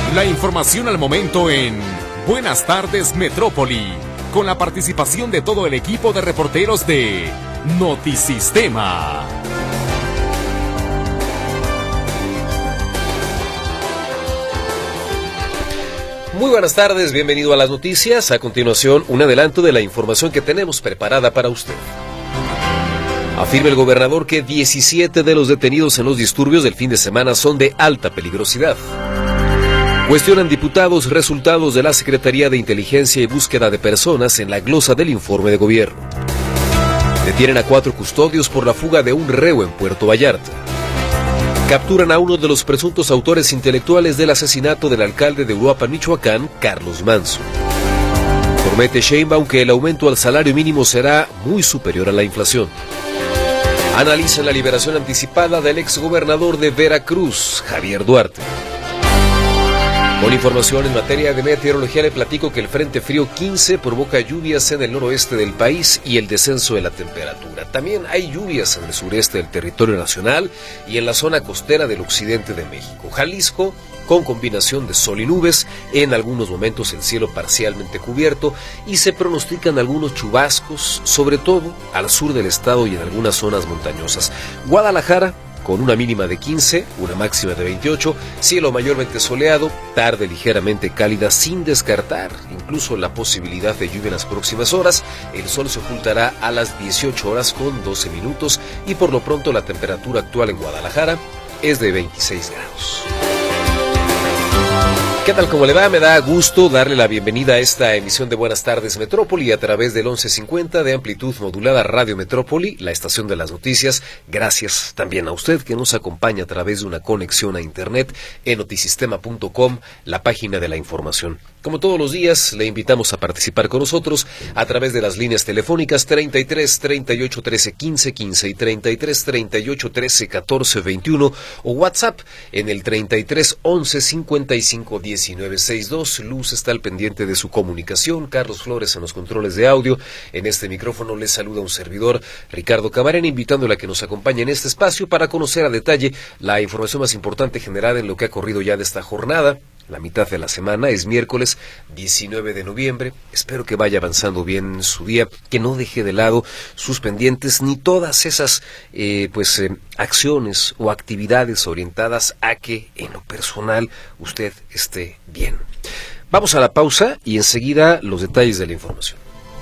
La información al momento en Buenas tardes Metrópoli, con la participación de todo el equipo de reporteros de Notisistema. Muy buenas tardes, bienvenido a las noticias. A continuación, un adelanto de la información que tenemos preparada para usted. Afirma el gobernador que 17 de los detenidos en los disturbios del fin de semana son de alta peligrosidad. Cuestionan diputados resultados de la Secretaría de Inteligencia y Búsqueda de Personas en la glosa del informe de gobierno. Detienen a 4 custodios por la fuga de un reo en Puerto Vallarta. Capturan a uno de los presuntos autores intelectuales del asesinato del alcalde de Uruapan, Michoacán, Carlos Manso. Promete Sheinbaum que el aumento al salario mínimo será muy superior a la inflación. Analizan la liberación anticipada del exgobernador de Veracruz, Javier Duarte. Con información en materia de meteorología le platico que el Frente Frío 15 provoca lluvias en el noroeste del país y el descenso de la temperatura. También hay lluvias en el sureste del territorio nacional y en la zona costera del occidente de México. Jalisco, con combinación de sol y nubes, en algunos momentos el cielo parcialmente cubierto y se pronostican algunos chubascos, sobre todo al sur del estado y en algunas zonas montañosas. Guadalajara, con una mínima de 15, una máxima de 28, cielo mayormente soleado, tarde ligeramente cálida sin descartar incluso la posibilidad de lluvia en las próximas horas. El sol se ocultará a las 18 horas con 12 minutos y por lo pronto la temperatura actual en Guadalajara es de 26 grados. ¿Qué tal? ¿Cómo le va? Me da gusto darle la bienvenida a esta emisión de Buenas tardes Metrópoli a través del 1150 de amplitud modulada Radio Metrópoli, la estación de las noticias. Gracias también a usted que nos acompaña a través de una conexión a internet en notisistema.com, la página de la información. Como todos los días, le invitamos a participar con nosotros a través de las líneas telefónicas 33 38 13 15 15 y 33 38 13 14 21 o WhatsApp en el 33 11 55 19 62. Luz está al pendiente de su comunicación. Carlos Flores en los controles de audio. En este micrófono les saluda un servidor, Ricardo Camarena, invitándole a que nos acompañe en este espacio para conocer a detalle la información más importante generada en lo que ha corrido ya de esta jornada. La mitad de la semana es miércoles 19 de noviembre. Espero que vaya avanzando bien su día, que no deje de lado sus pendientes ni todas esas acciones o actividades orientadas a que en lo personal usted esté bien. Vamos a la pausa y enseguida los detalles de la información.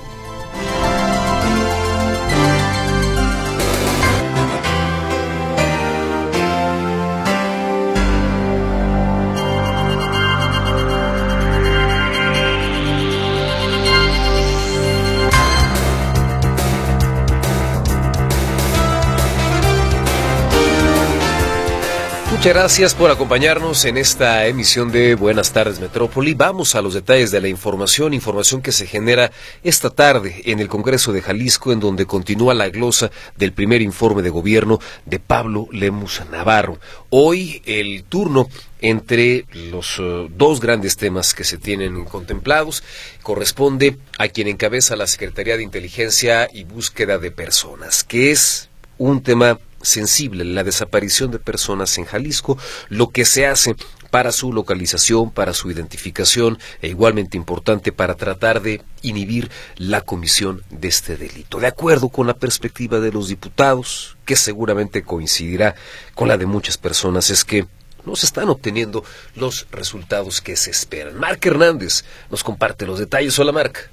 Muchas gracias por acompañarnos en esta emisión de Buenas tardes Metrópoli. Vamos a los detalles de la información que se genera esta tarde en el Congreso de Jalisco, en donde continúa la glosa del primer informe de gobierno de Pablo Lemus Navarro. Hoy el turno entre los dos grandes temas que se tienen contemplados corresponde a quien encabeza la Secretaría de Inteligencia y Búsqueda de Personas, que es un tema sensible, la desaparición de personas en Jalisco, lo que se hace para su localización, para su identificación e igualmente importante para tratar de inhibir la comisión de este delito. De acuerdo con la perspectiva de los diputados, que seguramente coincidirá con la de muchas personas, es que no se están obteniendo los resultados que se esperan. Marc Hernández nos comparte los detalles. Hola, Marc.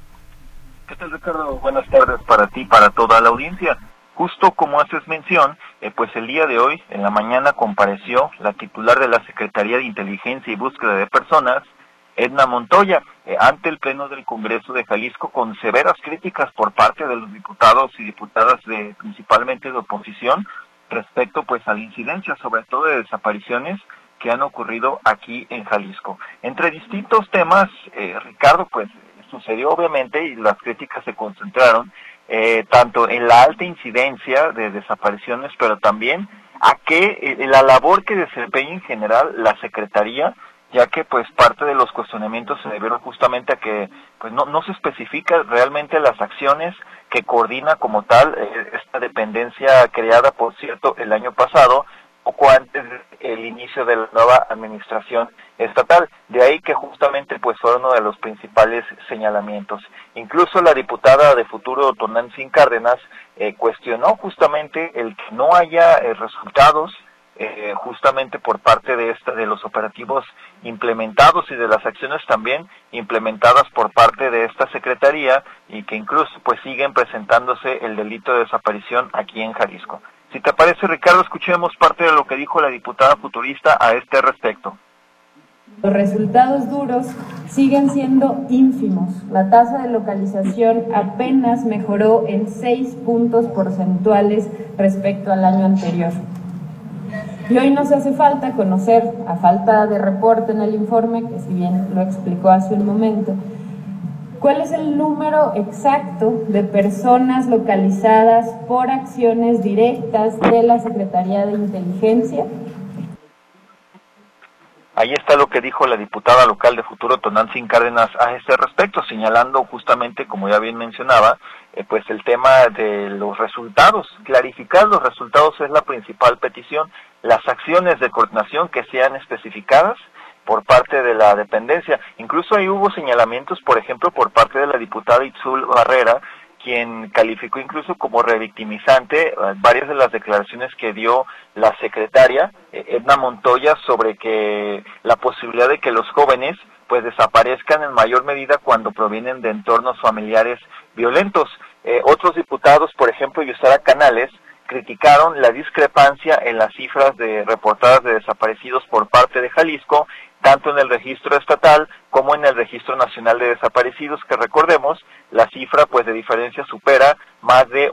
¿Qué tal, Ricardo? Buenas tardes para ti, para toda la audiencia. Justo como haces mención, pues el día de hoy, en la mañana, compareció la titular de la Secretaría de Inteligencia y Búsqueda de Personas, Edna Montoya, ante el Pleno del Congreso de Jalisco, con severas críticas por parte de los diputados y diputadas principalmente de oposición, respecto pues a la incidencia, sobre todo de desapariciones que han ocurrido aquí en Jalisco. Entre distintos temas, Ricardo, pues sucedió obviamente, y las críticas se concentraron tanto en la alta incidencia de desapariciones, pero también a que la labor que desempeña en general la Secretaría, ya que pues parte de los cuestionamientos se debieron justamente a que pues no se especifica realmente las acciones que coordina como tal esta dependencia creada, por cierto, el año pasado, poco antes del inicio de la nueva administración estatal. De ahí que justamente pues fue uno de los principales señalamientos. Incluso la diputada de Futuro, Tonantzin Cárdenas, cuestionó justamente el que no haya resultados justamente por parte de los operativos implementados y de las acciones también implementadas por parte de esta secretaría, y que incluso pues siguen presentándose el delito de desaparición aquí en Jalisco. Si te parece, Ricardo, escuchemos parte de lo que dijo la diputada futurista a este respecto. Los resultados duros siguen siendo ínfimos. La tasa de localización apenas mejoró en 6 puntos porcentuales respecto al año anterior. Y hoy nos hace falta conocer, a falta de reporte en el informe, que si bien lo explicó hace un momento, ¿cuál es el número exacto de personas localizadas por acciones directas de la Secretaría de Inteligencia? Ahí está lo que dijo la diputada local de Futuro, Tonantzin Cárdenas, a este respecto, señalando justamente, como ya bien mencionaba, pues el tema de los resultados. Clarificar los resultados es la principal petición. Las acciones de coordinación que sean especificadas por parte de la dependencia. Incluso ahí hubo señalamientos, por ejemplo, por parte de la diputada Itzul Barrera, quien calificó incluso como revictimizante varias de las declaraciones que dio la secretaria Edna Montoya sobre que la posibilidad de que los jóvenes pues desaparezcan en mayor medida cuando provienen de entornos familiares violentos. Otros diputados, por ejemplo, Yusara Canales, criticaron la discrepancia en las cifras de reportadas de desaparecidos por parte de Jalisco, tanto en el registro estatal como en el registro nacional de desaparecidos, que recordemos, la cifra pues de diferencia supera más de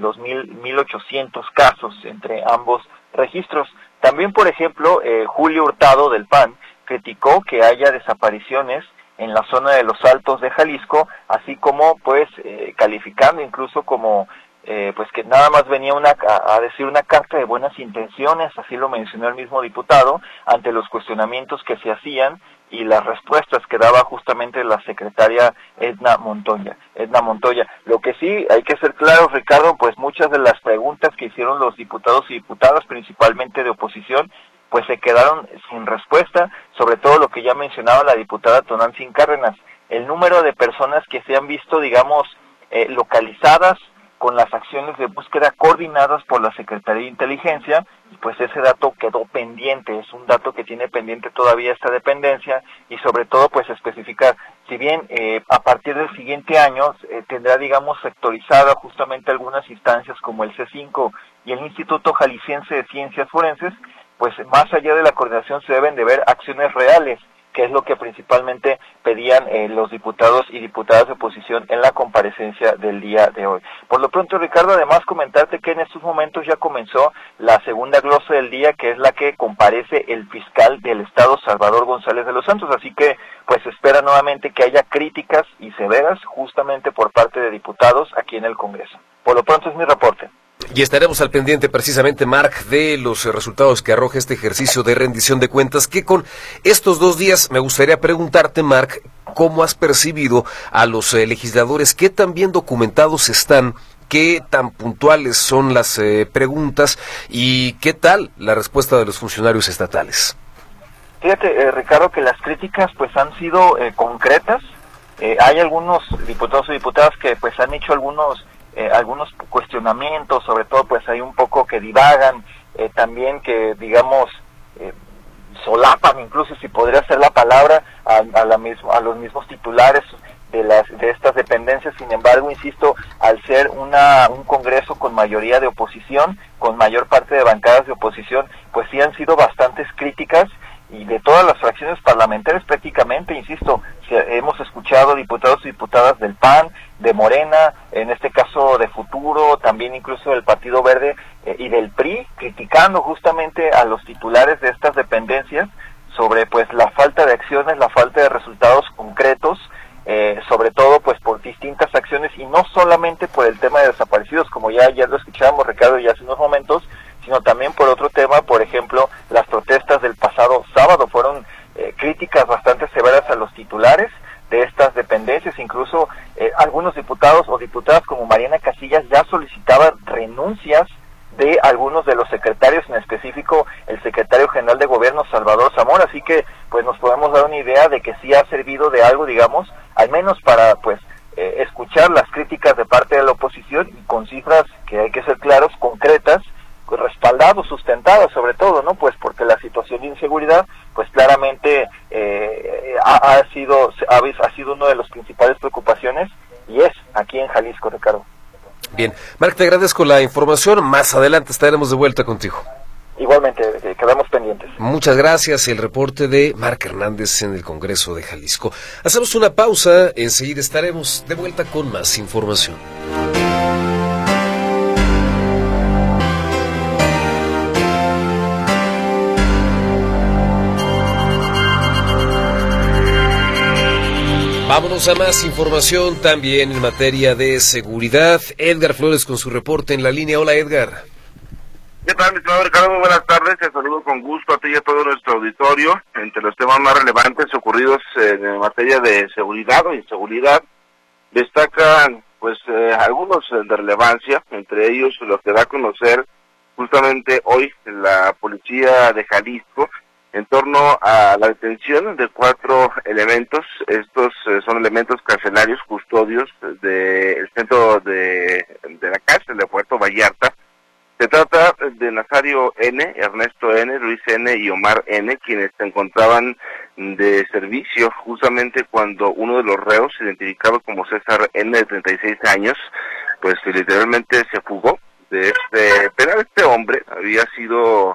1,800 casos entre ambos registros. También, por ejemplo, Julio Hurtado del PAN criticó que haya desapariciones en la zona de los Altos de Jalisco, así como pues calificando incluso como pues que nada más venía a decir una carta de buenas intenciones, así lo mencionó el mismo diputado, ante los cuestionamientos que se hacían y las respuestas que daba justamente la secretaria Edna Montoya. Lo que sí hay que ser claro, Ricardo, pues muchas de las preguntas que hicieron los diputados y diputadas, principalmente de oposición, pues se quedaron sin respuesta, sobre todo lo que ya mencionaba la diputada Tonantzin Cárdenas, el número de personas que se han visto, digamos, localizadas con las acciones de búsqueda coordinadas por la Secretaría de Inteligencia, y pues ese dato quedó pendiente, es un dato que tiene pendiente todavía esta dependencia, y sobre todo pues especificar, si bien a partir del siguiente año tendrá, digamos, sectorizada justamente algunas instancias como el C5 y el Instituto Jalisciense de Ciencias Forenses, pues más allá de la coordinación se deben de ver acciones reales, que es lo que principalmente pedían los diputados y diputadas de oposición en la comparecencia del día de hoy. Por lo pronto, Ricardo, además comentarte que en estos momentos ya comenzó la segunda glosa del día, que es la que comparece el fiscal del Estado, Salvador González de los Santos, así que pues se espera nuevamente que haya críticas y severas justamente por parte de diputados aquí en el Congreso. Por lo pronto es mi reporte. Y estaremos al pendiente precisamente, Marc, de los resultados que arroja este ejercicio de rendición de cuentas, que con estos 2 días me gustaría preguntarte, Marc, ¿cómo has percibido a los legisladores? ¿Qué tan bien documentados están? ¿Qué tan puntuales son las preguntas? ¿Y qué tal la respuesta de los funcionarios estatales? Fíjate, Ricardo, que las críticas pues han sido concretas. Hay algunos diputados y diputadas que pues han hecho algunos cuestionamientos, sobre todo pues hay un poco que divagan, también que digamos solapan, incluso si podría ser la palabra, a los mismos titulares de estas dependencias. Sin embargo, insisto, al ser un Congreso con mayoría de oposición, con mayor parte de bancadas de oposición, pues sí han sido bastantes críticas, y de todas las fracciones parlamentarias prácticamente, insisto, hemos escuchado diputados y diputadas del PAN, de Morena, en este caso de Futuro, también incluso del Partido Verde y del PRI, criticando justamente a los titulares de estas dependencias sobre pues la falta de acciones, la falta de resultados concretos, sobre todo pues por distintas acciones, y no solamente por el tema de desaparecidos, como ya lo escuchábamos, Ricardo, ya hace unos momentos, sino también por otro tema. Por ejemplo, las protestas del pasado sábado fueron críticas bastante severas a los titulares de estas dependencias. Incluso algunos diputados o diputadas como Mariana Casillas ya solicitaban renuncias de algunos de los secretarios, en específico podemos dar una idea de que sí ha servido de algo, digamos, al menos para pues escuchar las críticas de parte de la oposición y con cifras que hay que ser claros, concretas, respaldados, sustentados sobre todo, ¿no? Pues porque la situación de inseguridad pues claramente ha sido una de las principales preocupaciones y es aquí en Jalisco, Ricardo. Bien, Marc, te agradezco la información, más adelante estaremos de vuelta contigo. Igualmente, quedamos pendientes. Muchas gracias. El reporte de Marc Hernández en el Congreso de Jalisco. Hacemos una pausa, enseguida estaremos de vuelta con más información. Vámonos a más información también en materia de seguridad. Edgar Flores con su reporte en la línea. Hola, Edgar. ¿Qué tal, mi estimado Ricardo? Muy buenas tardes. Te saludo con gusto a ti y a todo nuestro auditorio. Entre los temas más relevantes ocurridos en materia de seguridad o inseguridad, destacan algunos de relevancia, entre ellos lo que da a conocer justamente hoy la policía de Jalisco en torno a la detención de 4 elementos. Estos son elementos carcelarios, custodios del centro de la cárcel de Puerto Vallarta. Se trata de Nazario N., Ernesto N., Luis N. y Omar N., quienes se encontraban de servicio justamente cuando uno de los reos, identificado como César N., de 36 años, pues literalmente se fugó de este penal. Este hombre había sido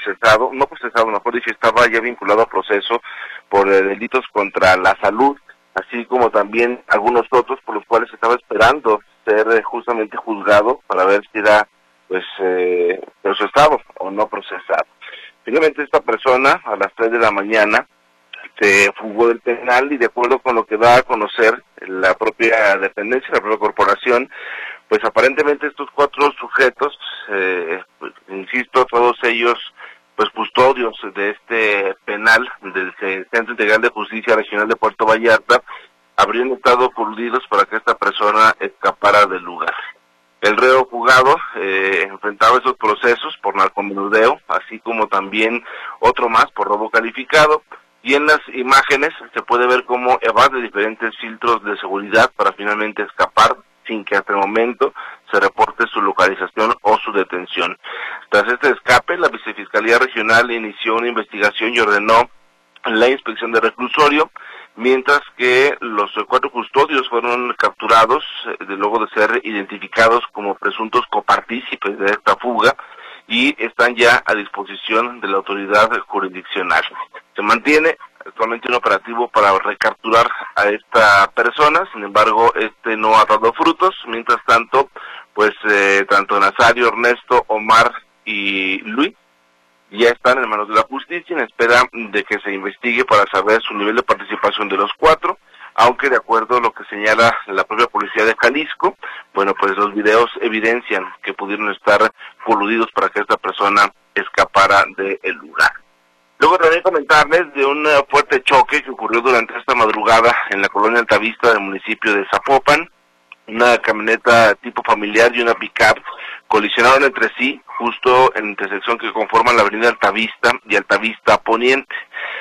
mejor dicho, estaba ya vinculado a proceso por delitos contra la salud, así como también algunos otros por los cuales estaba esperando ser justamente juzgado para ver si era procesado o no procesado. Finalmente esta persona a las 3 de la mañana se fugó del penal y de acuerdo con lo que da a conocer la propia dependencia, la propia corporación, pues aparentemente estos 4 sujetos, insisto, todos ellos pues custodios de este penal del Centro Integral de Justicia Regional de Puerto Vallarta, habrían estado coludidos para que esta persona escapara del lugar. El reo fugado enfrentaba esos procesos por narcomenudeo, así como también otro más por robo calificado, y en las imágenes se puede ver cómo evade diferentes filtros de seguridad para finalmente escapar sin que hasta el momento se reporte su localización o su detención. Tras este escape, la Vicefiscalía Regional inició una investigación y ordenó la inspección de reclusorio, mientras que los 4 custodios fueron capturados luego de ser identificados como presuntos copartícipes de esta fuga y están ya a disposición de la autoridad jurisdiccional. Se mantiene actualmente un operativo para recapturar a esta persona, sin embargo este no ha dado frutos. Mientras tanto, pues tanto Nazario, Ernesto, Omar y Luis ya están en manos de la justicia en espera de que se investigue para saber su nivel de participación de los 4, aunque de acuerdo a lo que señala la propia policía de Jalisco, bueno, pues los videos evidencian que pudieron estar coludidos para que esta persona escapara del lugar. Luego también comentarles de un fuerte choque que ocurrió durante esta madrugada en la colonia Altavista del municipio de Zapopan. Una camioneta tipo familiar y una pick-up colisionaron entre sí justo en la intersección que conforman la avenida Altavista y Altavista Poniente.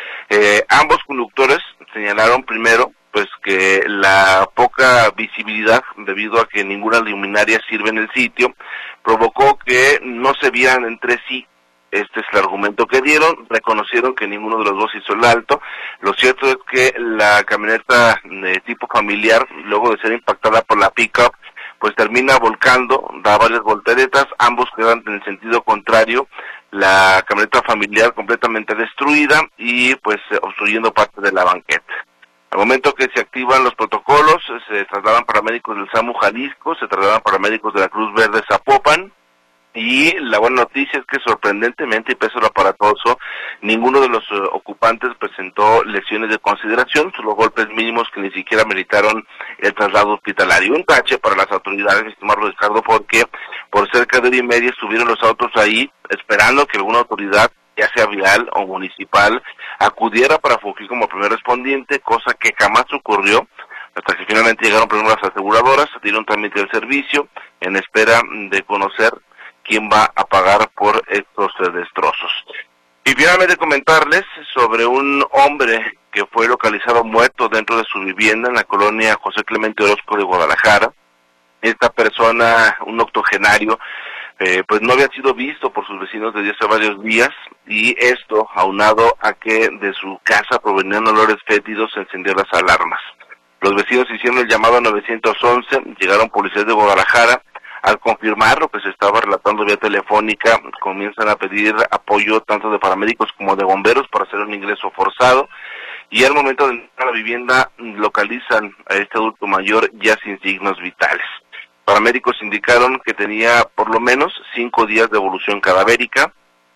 Ambos conductores señalaron primero pues que la poca visibilidad, debido a que ninguna luminaria sirve en el sitio, provocó que no se vieran entre sí. Este es el argumento que dieron. Reconocieron que ninguno de los dos hizo el alto. Lo cierto es que la camioneta de tipo familiar, luego de ser impactada por la pick-up, pues termina volcando, da varias volteretas, ambos quedan en el sentido contrario, la camioneta familiar completamente destruida y pues obstruyendo parte de la banqueta. Al momento que se activan los protocolos, se trasladan paramédicos del SAMU Jalisco, se trasladan paramédicos de la Cruz Verde Zapopan, y la buena noticia es que sorprendentemente, y pese a lo aparatoso, ninguno de los ocupantes presentó lesiones de consideración, solo golpes mínimos que ni siquiera meritaron el traslado hospitalario. Un tache para las autoridades, mi estimado Ricardo, porque por cerca de 1:30 estuvieron los autos ahí esperando que alguna autoridad, ya sea vial o municipal, acudiera para fungir como primer respondiente, cosa que jamás ocurrió, hasta que finalmente llegaron primero las aseguradoras, dieron trámite del servicio, en espera de conocer quién va a pagar por estos destrozos. Y finalmente comentarles sobre un hombre que fue localizado muerto dentro de su vivienda en la colonia José Clemente Orozco de Guadalajara. Esta persona, un octogenario, pues no había sido visto por sus vecinos desde hace varios días, y esto aunado a que de su casa provenían olores fétidos, se encendieron las alarmas. Los vecinos hicieron el llamado a 911, llegaron policías de Guadalajara. Al confirmar lo que se estaba relatando vía telefónica, comienzan a pedir apoyo tanto de paramédicos como de bomberos para hacer un ingreso forzado, y al momento de entrar a la vivienda localizan a este adulto mayor ya sin signos vitales. Paramédicos indicaron que tenía por lo menos 5 días de evolución cadavérica,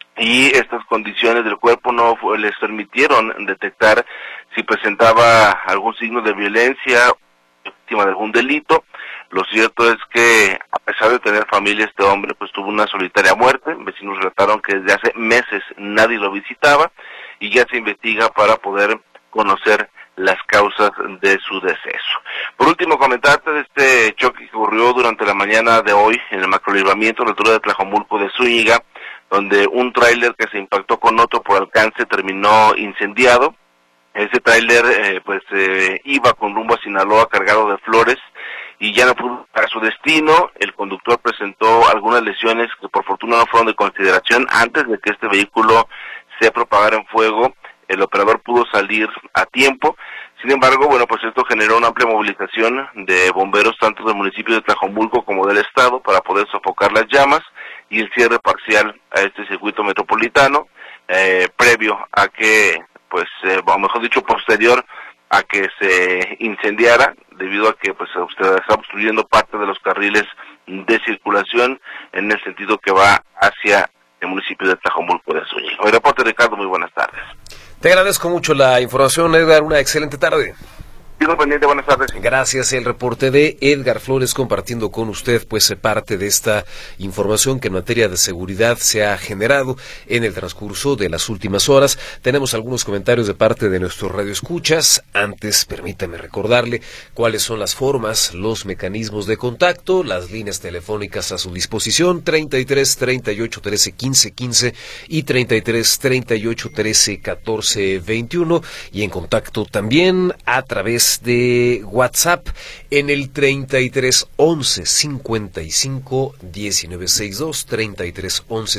y estas condiciones del cuerpo no les permitieron detectar si presentaba algún signo de violencia, víctima de algún delito. Lo cierto es que, a pesar de tener familia, este hombre pues tuvo una solitaria muerte. Vecinos relataron que desde hace meses nadie lo visitaba, y ya se investiga para poder conocer las causas de su deceso. Por último, comentarte de este choque que ocurrió durante la mañana de hoy en el macrolibramiento a la altura de Tlajomulco de Zúñiga, donde un tráiler que se impactó con otro por alcance terminó incendiado. Ese tráiler iba con rumbo a Sinaloa cargado de flores, y ya no pudo llegar a su destino. El conductor presentó algunas lesiones que por fortuna no fueron de consideración. Antes de que este vehículo se propagara en fuego, el operador pudo salir a tiempo. Sin embargo, pues esto generó una amplia movilización de bomberos tanto del municipio de Tlajomulco como del estado para poder sofocar las llamas, y el cierre parcial a este circuito metropolitano, previo a que, o mejor dicho, posterior a que se incendiara, debido a que usted está obstruyendo parte de los carriles de circulación en el sentido que va hacia el municipio de Tlajomulco de Zúñiga. Hoy reporte, Ricardo, muy buenas tardes. Te agradezco mucho la información, Edgar, una excelente tarde. Pendiente, buenas tardes. Gracias, el reporte de Edgar Flores compartiendo con usted parte de esta información que en materia de seguridad se ha generado en el transcurso de las últimas horas. Tenemos algunos comentarios de parte de nuestros radioescuchas. Antes, permítame recordarle cuáles son las formas, los mecanismos de contacto, las líneas telefónicas a su disposición: 33 38 13 15 15 y 33 38 13 14 21, y en contacto también a través de WhatsApp en el 33 11 55 19 62, 33 11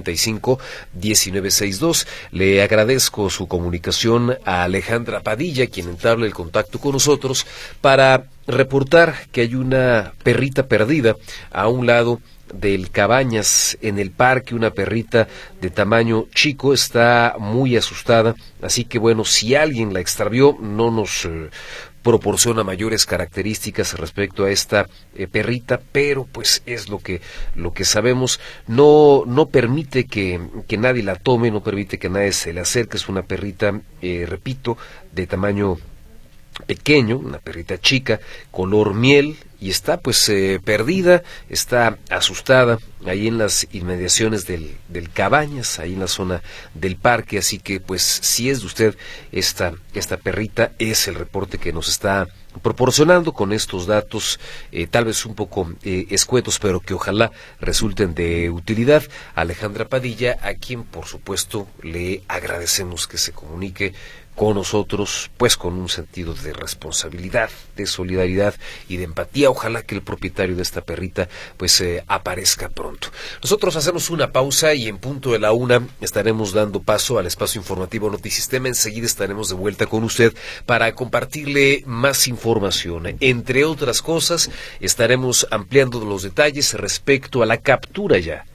55 19 62. Le agradezco su comunicación a Alejandra Padilla, quien entabla el contacto con nosotros para reportar que hay una perrita perdida a un lado del Cabañas en el parque, una perrita de tamaño chico, está muy asustada, así que si alguien la extravió, no nos proporciona mayores características respecto a esta perrita, pero es lo que sabemos. No permite que nadie la tome, no permite que nadie se le acerque. Es una perrita, repito, de tamaño pequeño, una perrita chica, color miel, y está perdida, está asustada ahí en las inmediaciones del Cabañas, ahí en la zona del parque. Así que si es de usted esta perrita, es el reporte que nos está proporcionando con estos datos, tal vez un poco escuetos, pero que ojalá resulten de utilidad. Alejandra Padilla, a quien por supuesto le agradecemos que se comunique con nosotros, con un sentido de responsabilidad, de solidaridad y de empatía. Ojalá que el propietario de esta perrita aparezca pronto. Nosotros hacemos una pausa y en punto de la 1 estaremos dando paso al espacio informativo Notisistema. Enseguida estaremos de vuelta con usted para compartirle más información. Entre otras cosas, estaremos ampliando los detalles respecto a la captura ya,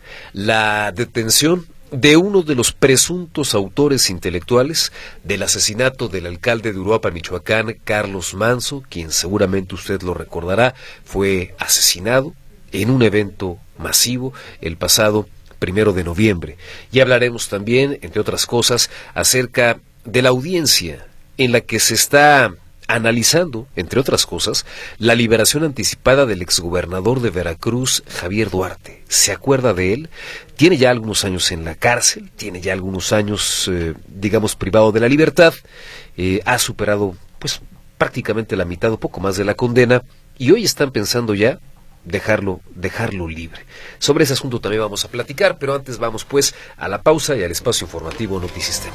la detención de uno de los presuntos autores intelectuales del asesinato del alcalde de Uruapan, Michoacán, Carlos Manzo, quien seguramente usted lo recordará, fue asesinado en un evento masivo el pasado 1 de noviembre. Y hablaremos también, entre otras cosas, acerca de la audiencia en la que se está analizando, entre otras cosas, la liberación anticipada del exgobernador de Veracruz, Javier Duarte. ¿Se acuerda de él? Tiene ya algunos años en la cárcel, tiene ya algunos años, privado de la libertad, ha superado, prácticamente la mitad o poco más de la condena, y hoy están pensando ya dejarlo libre. Sobre ese asunto también vamos a platicar, pero antes vamos pues a la pausa y al espacio informativo Notisistema.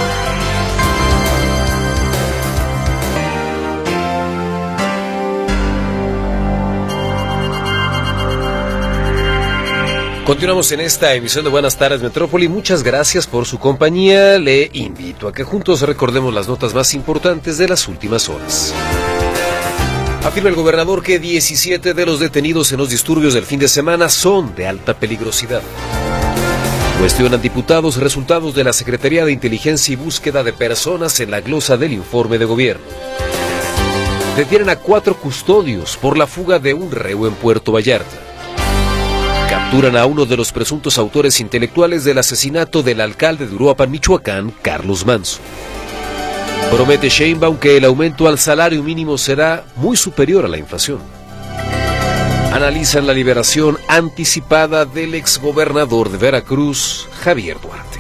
Continuamos en esta emisión de Buenas Tardes Metrópoli. Muchas gracias por su compañía. Le invito a que juntos recordemos las notas más importantes de las últimas horas. Afirma el gobernador que 17 de los detenidos en los disturbios del fin de semana son de alta peligrosidad. Cuestionan diputados resultados de la Secretaría de Inteligencia y Búsqueda de Personas en la glosa del informe de gobierno. Detienen a 4 custodios por la fuga de un reo en Puerto Vallarta. Capturan a uno de los presuntos autores intelectuales del asesinato del alcalde de Uruapan, Michoacán, Carlos Manso. Promete Sheinbaum que el aumento al salario mínimo será muy superior a la inflación. Analizan la liberación anticipada del exgobernador de Veracruz, Javier Duarte.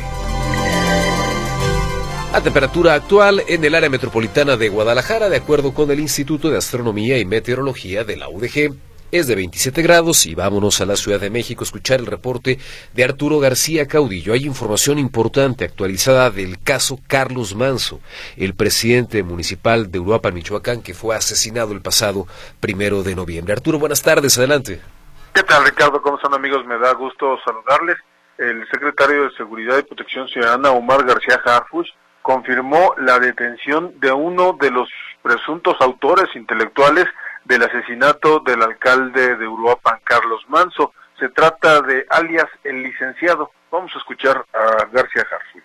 La temperatura actual en el área metropolitana de Guadalajara, de acuerdo con el Instituto de Astronomía y Meteorología de la UDG, es de 27 grados y vámonos a la Ciudad de México a escuchar el reporte de Arturo García Caudillo. Hay información importante actualizada del caso Carlos Manso, el presidente municipal de Uruapan, Michoacán, que fue asesinado el pasado 1 de noviembre. Arturo, buenas tardes, adelante. ¿Qué tal, Ricardo? ¿Cómo están, amigos? Me da gusto saludarles. El secretario de Seguridad y Protección Ciudadana, Omar García Harfuch, confirmó la detención de uno de los presuntos autores intelectuales del asesinato del alcalde de Uruapan, Carlos Manso. Se trata de alias El Licenciado. Vamos a escuchar a García Harfuch.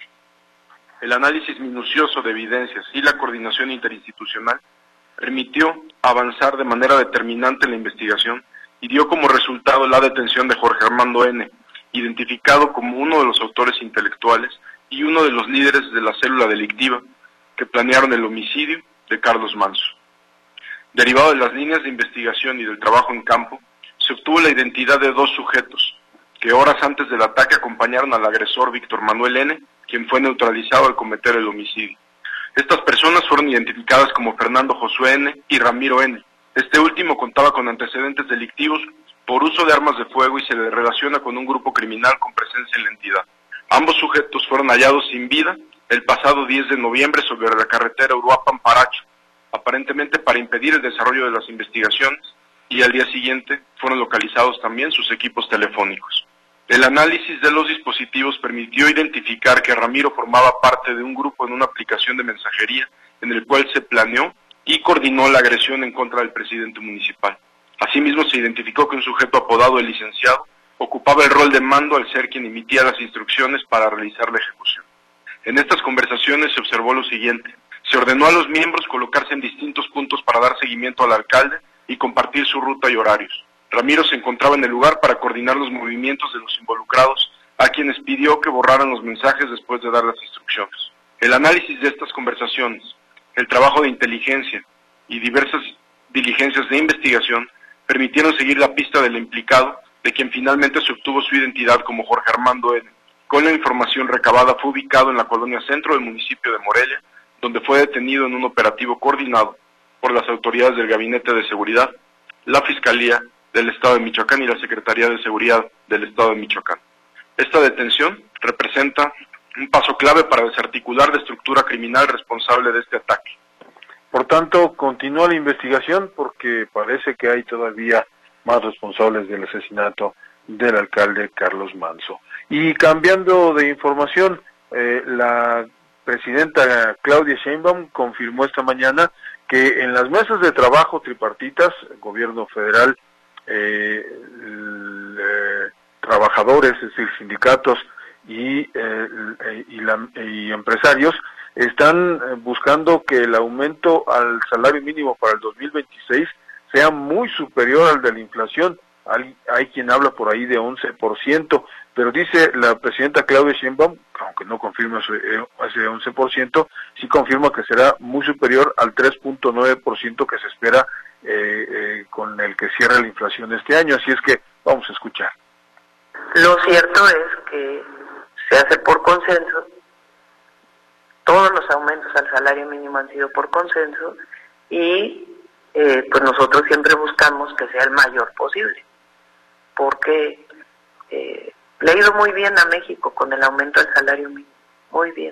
El análisis minucioso de evidencias y la coordinación interinstitucional permitió avanzar de manera determinante en la investigación y dio como resultado la detención de Jorge Armando N., identificado como uno de los autores intelectuales y uno de los líderes de la célula delictiva que planearon el homicidio de Carlos Manso. Derivado de las líneas de investigación y del trabajo en campo, se obtuvo la identidad de 2 sujetos, que horas antes del ataque acompañaron al agresor Víctor Manuel N., quien fue neutralizado al cometer el homicidio. Estas personas fueron identificadas como Fernando Josué N. y Ramiro N. Este último contaba con antecedentes delictivos por uso de armas de fuego y se le relaciona con un grupo criminal con presencia en la entidad. Ambos sujetos fueron hallados sin vida el pasado 10 de noviembre sobre la carretera Uruapan-Paracho, aparentemente para impedir el desarrollo de las investigaciones, y al día siguiente fueron localizados también sus equipos telefónicos. El análisis de los dispositivos permitió identificar que Ramiro formaba parte de un grupo en una aplicación de mensajería en el cual se planeó y coordinó la agresión en contra del presidente municipal. Asimismo, se identificó que un sujeto apodado El Licenciado ocupaba el rol de mando al ser quien emitía las instrucciones para realizar la ejecución. En estas conversaciones se observó lo siguiente: se ordenó a los miembros colocarse en distintos puntos para dar seguimiento al alcalde y compartir su ruta y horarios. Ramiro se encontraba en el lugar para coordinar los movimientos de los involucrados, a quienes pidió que borraran los mensajes después de dar las instrucciones. El análisis de estas conversaciones, el trabajo de inteligencia y diversas diligencias de investigación permitieron seguir la pista del implicado, de quien finalmente se obtuvo su identidad como Jorge Armando N. Con la información recabada fue ubicado en la colonia centro del municipio de Morelia, donde fue detenido en un operativo coordinado por las autoridades del Gabinete de Seguridad, la Fiscalía del Estado de Michoacán y la Secretaría de Seguridad del Estado de Michoacán. Esta detención representa un paso clave para desarticular la estructura criminal responsable de este ataque. Por tanto, continúa la investigación porque parece que hay todavía más responsables del asesinato del alcalde Carlos Manso. Y cambiando de información, la presidenta Claudia Sheinbaum confirmó esta mañana que en las mesas de trabajo tripartitas, gobierno federal, trabajadores, es decir, sindicatos y empresarios, están buscando que el aumento al salario mínimo para el 2026 sea muy superior al de la inflación. Hay quien habla por ahí de 11%, pero dice la presidenta Claudia Sheinbaum, aunque no confirma ese 11%, sí confirma que será muy superior al 3.9% que se espera con el que cierra la inflación este año. Así es que vamos a escuchar. Lo cierto es que se hace por consenso, todos los aumentos al salario mínimo han sido por consenso, y pues nosotros siempre buscamos que sea el mayor posible, porque le ha ido muy bien a México con el aumento del salario mínimo, muy bien.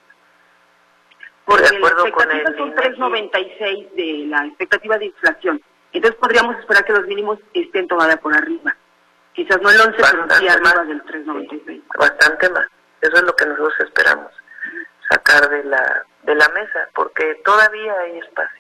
Porque la expectativa son 3.96 de la expectativa de inflación, entonces podríamos esperar que los mínimos estén todavía por arriba, quizás no el 11, pero sí arriba del 3.96. Sí, bastante más, eso es lo que nosotros esperamos, sacar de la mesa, porque todavía hay espacio.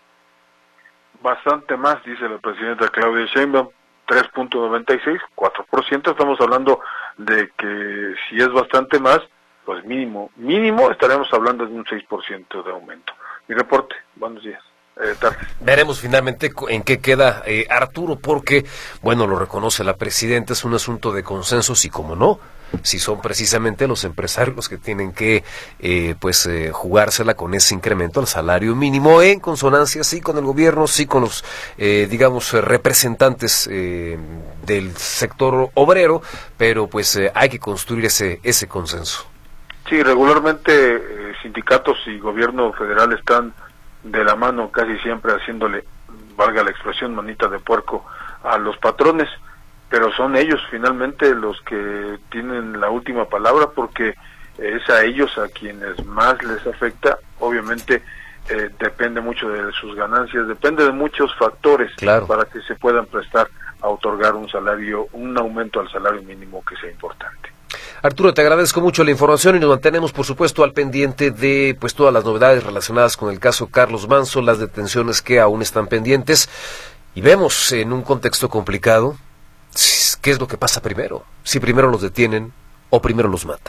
Bastante más, dice la presidenta Claudia Sheinbaum, 3.96, 4%, estamos hablando de que si es bastante más, pues mínimo estaremos hablando de un 6% de aumento. Mi reporte, buenos días. Tardes. Veremos finalmente en qué queda Arturo, porque, bueno, lo reconoce la presidenta, es un asunto de consensos y como no, si son precisamente los empresarios los que tienen que jugársela con ese incremento al salario mínimo en consonancia, sí con el gobierno, sí con los, representantes del sector obrero, pero pues hay que construir ese consenso. Sí, regularmente sindicatos y gobierno federal están de la mano casi siempre haciéndole, valga la expresión, manita de puerco a los patrones, pero son ellos finalmente los que tienen la última palabra, porque es a ellos a quienes más les afecta. Obviamente depende mucho de sus ganancias, depende de muchos factores, claro, para que se puedan prestar a otorgar un aumento al salario mínimo que sea importante. Arturo, te agradezco mucho la información y nos mantenemos, por supuesto, al pendiente de pues todas las novedades relacionadas con el caso Carlos Manzo, las detenciones que aún están pendientes, y vemos en un contexto complicado qué es lo que pasa primero, si primero los detienen o primero los matan.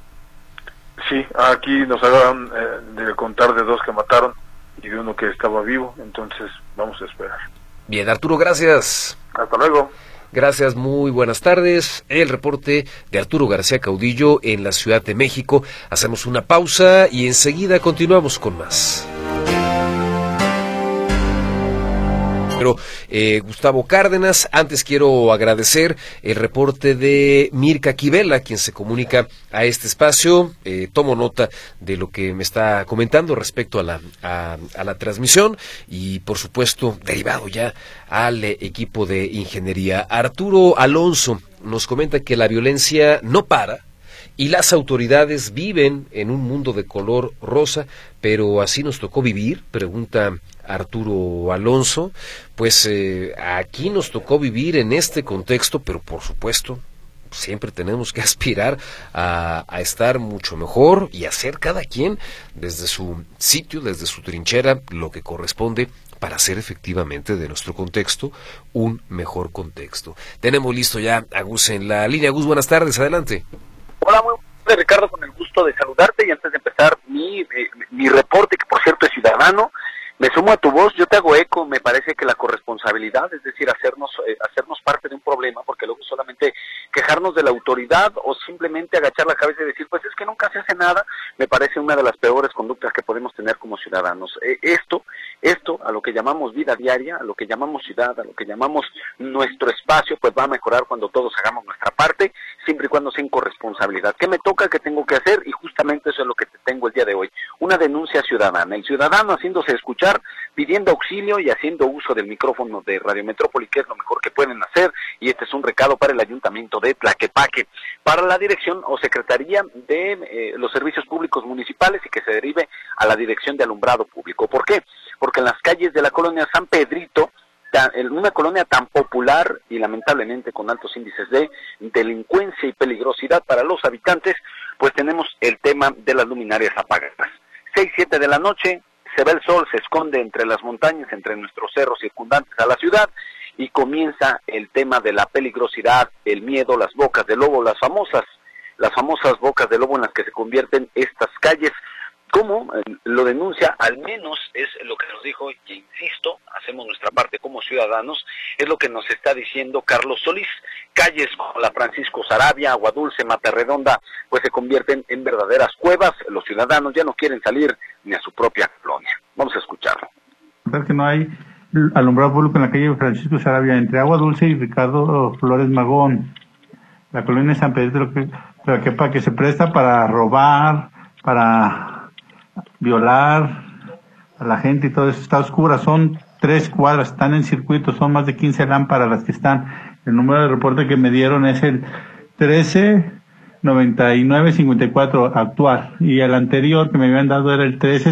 Sí, aquí nos acaban de contar de 2 que mataron y de uno que estaba vivo, entonces vamos a esperar. Bien, Arturo, gracias. Hasta luego. Gracias, muy buenas tardes. El reporte de Arturo García Caudillo en la Ciudad de México. Hacemos una pausa y enseguida continuamos con más. Pero Gustavo Cárdenas, antes quiero agradecer el reporte de Mirka Quivela, quien se comunica a este espacio. Tomo nota de lo que me está comentando respecto a la transmisión y, por supuesto, derivado ya al equipo de ingeniería. Arturo Alonso nos comenta que la violencia no para y las autoridades viven en un mundo de color rosa, pero así nos tocó vivir, pregunta Arturo Alonso. Pues aquí nos tocó vivir en este contexto, pero por supuesto siempre tenemos que aspirar a estar mucho mejor y hacer cada quien desde su sitio, desde su trinchera, lo que corresponde para hacer efectivamente de nuestro contexto un mejor contexto. Tenemos listo ya a Gus en la línea. Gus, buenas tardes, adelante. Hola, muy buenas tardes, Ricardo, con el gusto de saludarte, y antes de empezar mi reporte, que por cierto es ciudadano, me sumo a tu voz, yo te hago eco. Me parece que la corresponsabilidad, es decir, hacernos parte de un problema, porque luego solamente quejarnos de la autoridad o simplemente agachar la cabeza y decir, pues es que nunca se hace nada, me parece una de las peores conductas que podemos tener como ciudadanos. Esto, a lo que llamamos vida diaria, a lo que llamamos ciudad, a lo que llamamos nuestro espacio, pues va a mejorar cuando todos hagamos nuestra parte, siempre y cuando sea en corresponsabilidad. ¿Qué me toca? ¿Qué tengo que hacer? Y justamente eso es lo que te tengo el día de hoy, una denuncia ciudadana, el ciudadano haciéndose escuchar, pidiendo auxilio y haciendo uso del micrófono de Radio Metrópoli, que es lo mejor que pueden hacer, y este es un recado para el Ayuntamiento de Tlaquepaque, para la Dirección o Secretaría de los Servicios Públicos Municipales, y que se derive a la Dirección de Alumbrado Público. ¿Por qué? Porque en las calles de la colonia San Pedrito, en una colonia tan popular y lamentablemente con altos índices de delincuencia y peligrosidad para los habitantes, pues tenemos el tema de las luminarias apagadas. 6, 7 de la noche, se ve el sol, se esconde entre las montañas, entre nuestros cerros circundantes a la ciudad, y comienza el tema de la peligrosidad, el miedo, las bocas de lobo, las famosas bocas de lobo en las que se convierten estas calles. ¿Cómo lo denuncia? Al menos es lo que nos dijo, y insisto, hacemos nuestra parte como ciudadanos, es lo que nos está diciendo Carlos Solís. Calles como la Francisco Sarabia, Agua Dulce, Mata Redonda, pues se convierten en verdaderas cuevas. Los ciudadanos ya no quieren salir ni a su propia colonia. Vamos a escucharlo. Que no hay alumbrado público en la calle Francisco Sarabia, entre Agua Dulce y Ricardo Flores Magón. La colonia San Pedro, que se presta para robar, para violar a la gente, y todo eso está oscura. Son 3 cuadras están en circuito, son más de 15 lámparas las que están. El número de reporte que me dieron es el 139954 actual, y el anterior que me habían dado era el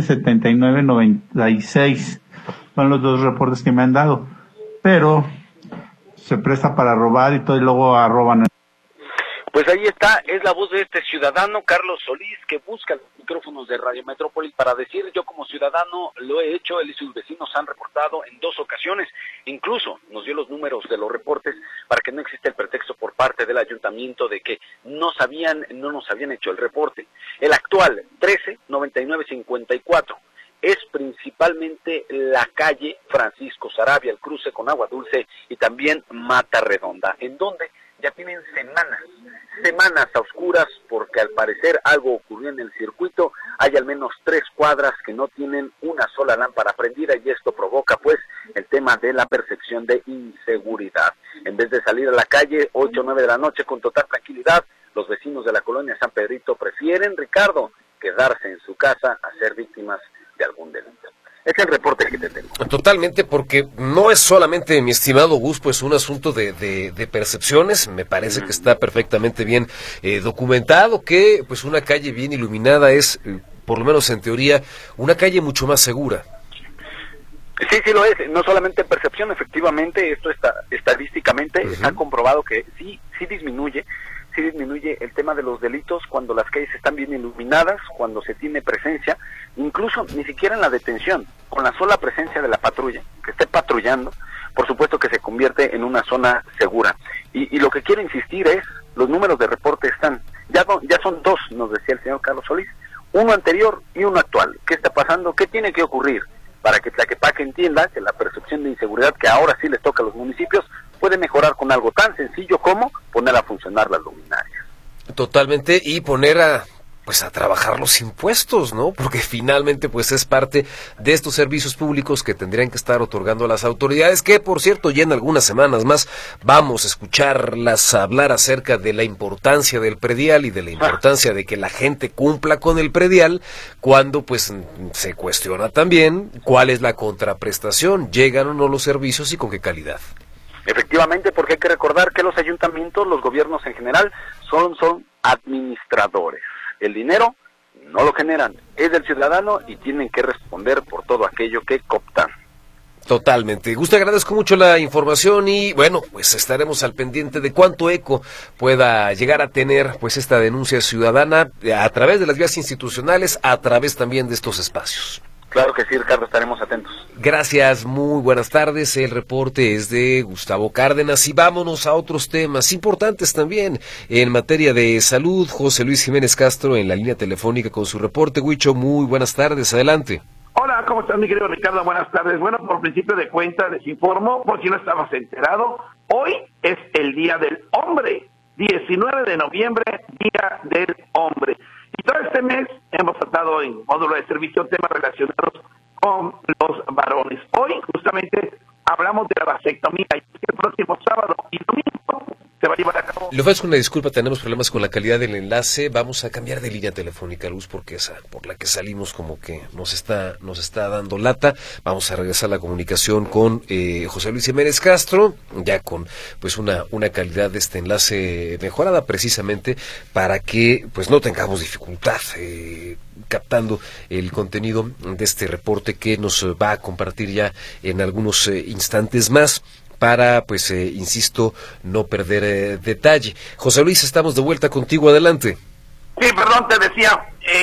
137996. Son los 2 reportes que me han dado, pero se presta para robar y todo, y luego roban. Pues ahí está, es la voz de este ciudadano, Carlos Solís, que busca los micrófonos de Radio Metrópolis para decir: yo como ciudadano lo he hecho, él y sus vecinos han reportado en 2 ocasiones, incluso nos dio los números de los reportes para que no exista el pretexto por parte del ayuntamiento de que no nos habían hecho el reporte. El actual, 139954, es principalmente la calle Francisco Sarabia, el cruce con Agua Dulce y también Mata Redonda, en donde ya tienen semanas a oscuras, porque al parecer algo ocurrió en el circuito. Hay al menos 3 cuadras que no tienen una sola lámpara prendida, y esto provoca pues el tema de la percepción de inseguridad. En vez de salir a la calle 8 o 9 de la noche con total tranquilidad, los vecinos de la colonia San Pedrito prefieren, Ricardo, quedarse en su casa a ser víctimas de algún delito. Es el reporte que te tengo. Totalmente, porque no es solamente, mi estimado Gus, pues un asunto de percepciones. Me parece que está perfectamente bien documentado que pues una calle bien iluminada es, por lo menos en teoría, una calle mucho más segura. Sí lo es, no solamente percepción, efectivamente, esto está estadísticamente, está comprobado que sí disminuye el tema de los delitos cuando las calles están bien iluminadas, cuando se tiene presencia, incluso ni siquiera en la detención, con la sola presencia de la patrulla, que esté patrullando, por supuesto que se convierte en una zona segura. Y lo que quiero insistir es, los números de reporte están, ya son 2, nos decía el señor Carlos Solís, uno anterior y uno actual. ¿Qué está pasando? ¿Qué tiene que ocurrir? Para que Tlaquepaque entienda que la percepción de inseguridad que ahora sí les toca a los municipios puede mejorar con algo tan sencillo como poner a funcionar las luminarias. Totalmente, y poner a trabajar los impuestos, ¿no? Porque finalmente pues es parte de estos servicios públicos que tendrían que estar otorgando las autoridades, que por cierto ya en algunas semanas más vamos a escucharlas hablar acerca de la importancia del predial y de la importancia de que la gente cumpla con el predial, cuando pues se cuestiona también cuál es la contraprestación, llegan o no los servicios y con qué calidad. Efectivamente, porque hay que recordar que los ayuntamientos, los gobiernos en general, son administradores. El dinero no lo generan, es del ciudadano y tienen que responder por todo aquello que cooptan. Totalmente. Gus, te agradezco mucho la información y bueno, pues estaremos al pendiente de cuánto eco pueda llegar a tener pues esta denuncia ciudadana a través de las vías institucionales, a través también de estos espacios. Claro que sí, Ricardo, estaremos atentos. Gracias, muy buenas tardes. El reporte es de Gustavo Cárdenas y vámonos a otros temas importantes también en materia de salud. José Luis Jiménez Castro en la línea telefónica con su reporte. Huicho, muy buenas tardes, adelante. Hola, ¿cómo estás, mi querido Ricardo? Buenas tardes. Bueno, por principio de cuenta les informo, por si no estabas enterado, hoy es el Día del Hombre, 19 de noviembre, Día del Hombre. Y todo este mes hemos tratado en módulo de servicio temas relacionados con los varones. Hoy justamente hablamos de la vasectomía y el próximo sábado y domingo se va a llevar a cabo. Le ofrezco una disculpa, tenemos problemas con la calidad del enlace. Vamos a cambiar de línea telefónica, Luz, porque esa por la que salimos como que nos está dando lata. Vamos a regresar a la comunicación con José Luis Jiménez Castro, ya con pues una calidad de este enlace mejorada, precisamente para que pues no tengamos dificultad captando el contenido de este reporte que nos va a compartir ya en algunos instantes más, para, pues, insisto, no perder detalle. José Luis, estamos de vuelta contigo, adelante. Sí, perdón, te decía,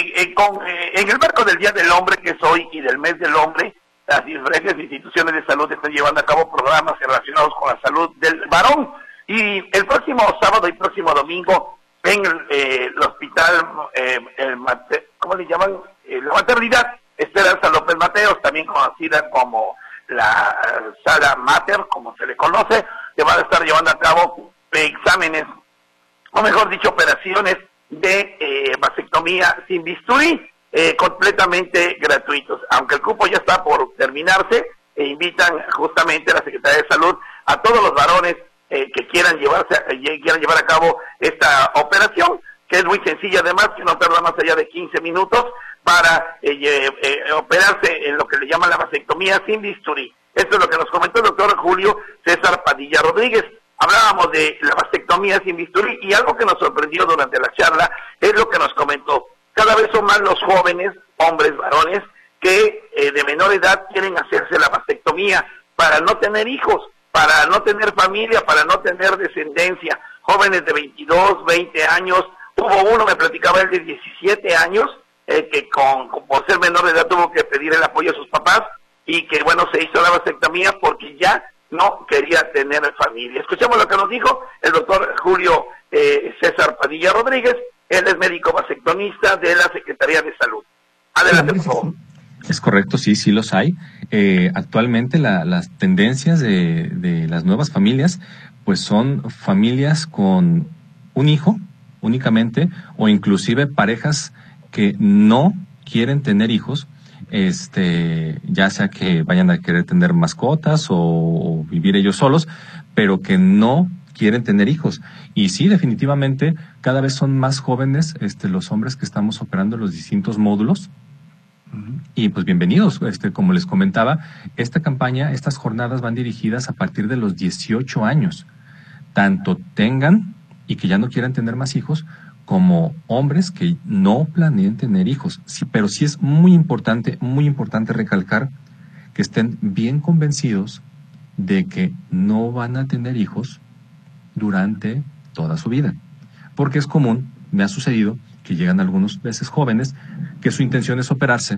en el marco del Día del Hombre, que es hoy, y del Mes del Hombre, las diferentes instituciones de salud están llevando a cabo programas relacionados con la salud del varón, y el próximo sábado y próximo domingo, en el hospital, ¿cómo le llaman? La maternidad Esperanza López Mateos, también conocida como la sala mater, como se le conoce, se van a estar llevando a cabo exámenes, o mejor dicho, operaciones de vasectomía sin bisturí, completamente gratuitos. Aunque el cupo ya está por terminarse, invitan justamente a la Secretaría de Salud a todos los varones que quieran llevar a cabo esta operación, que es muy sencilla, además, que no tarda más allá de 15 minutos para operarse en lo que le llaman la vasectomía sin bisturí. Esto Esto es lo que nos comentó el doctor Julio César Padilla Rodríguez. Hablábamos de la mastectomía sin bisturí y algo que nos sorprendió durante la charla es lo que nos comentó. Cada vez son más los jóvenes, hombres, varones, que de menor edad quieren hacerse la mastectomía para no tener hijos, para no tener familia, para no tener descendencia. Jóvenes de 22, 20 años, hubo uno, me platicaba él, de 17 años, que por ser menor de edad tuvo que pedir el apoyo a sus papás y que, bueno, se hizo la vasectomía porque ya no quería tener familia. Escuchemos lo que nos dijo el doctor Julio César Padilla Rodríguez. Él es médico vasectomista de la Secretaría de Salud. Adelante, por favor. Es correcto, sí los hay. Actualmente las tendencias de las nuevas familias, pues son familias con un hijo únicamente, o inclusive parejas que no quieren tener hijos, ya sea que vayan a querer tener mascotas o vivir ellos solos, pero que no quieren tener hijos. Y sí, definitivamente, cada vez son más jóvenes los hombres que estamos operando los distintos módulos. Y pues bienvenidos, como les comentaba, esta campaña, estas jornadas van dirigidas a partir de los 18 años. Tanto tengan y que ya no quieran tener más hijos, como hombres que no planeen tener hijos. Sí, pero sí es muy importante recalcar que estén bien convencidos de que no van a tener hijos durante toda su vida. Porque es común, me ha sucedido, que llegan algunas veces jóvenes que su intención es operarse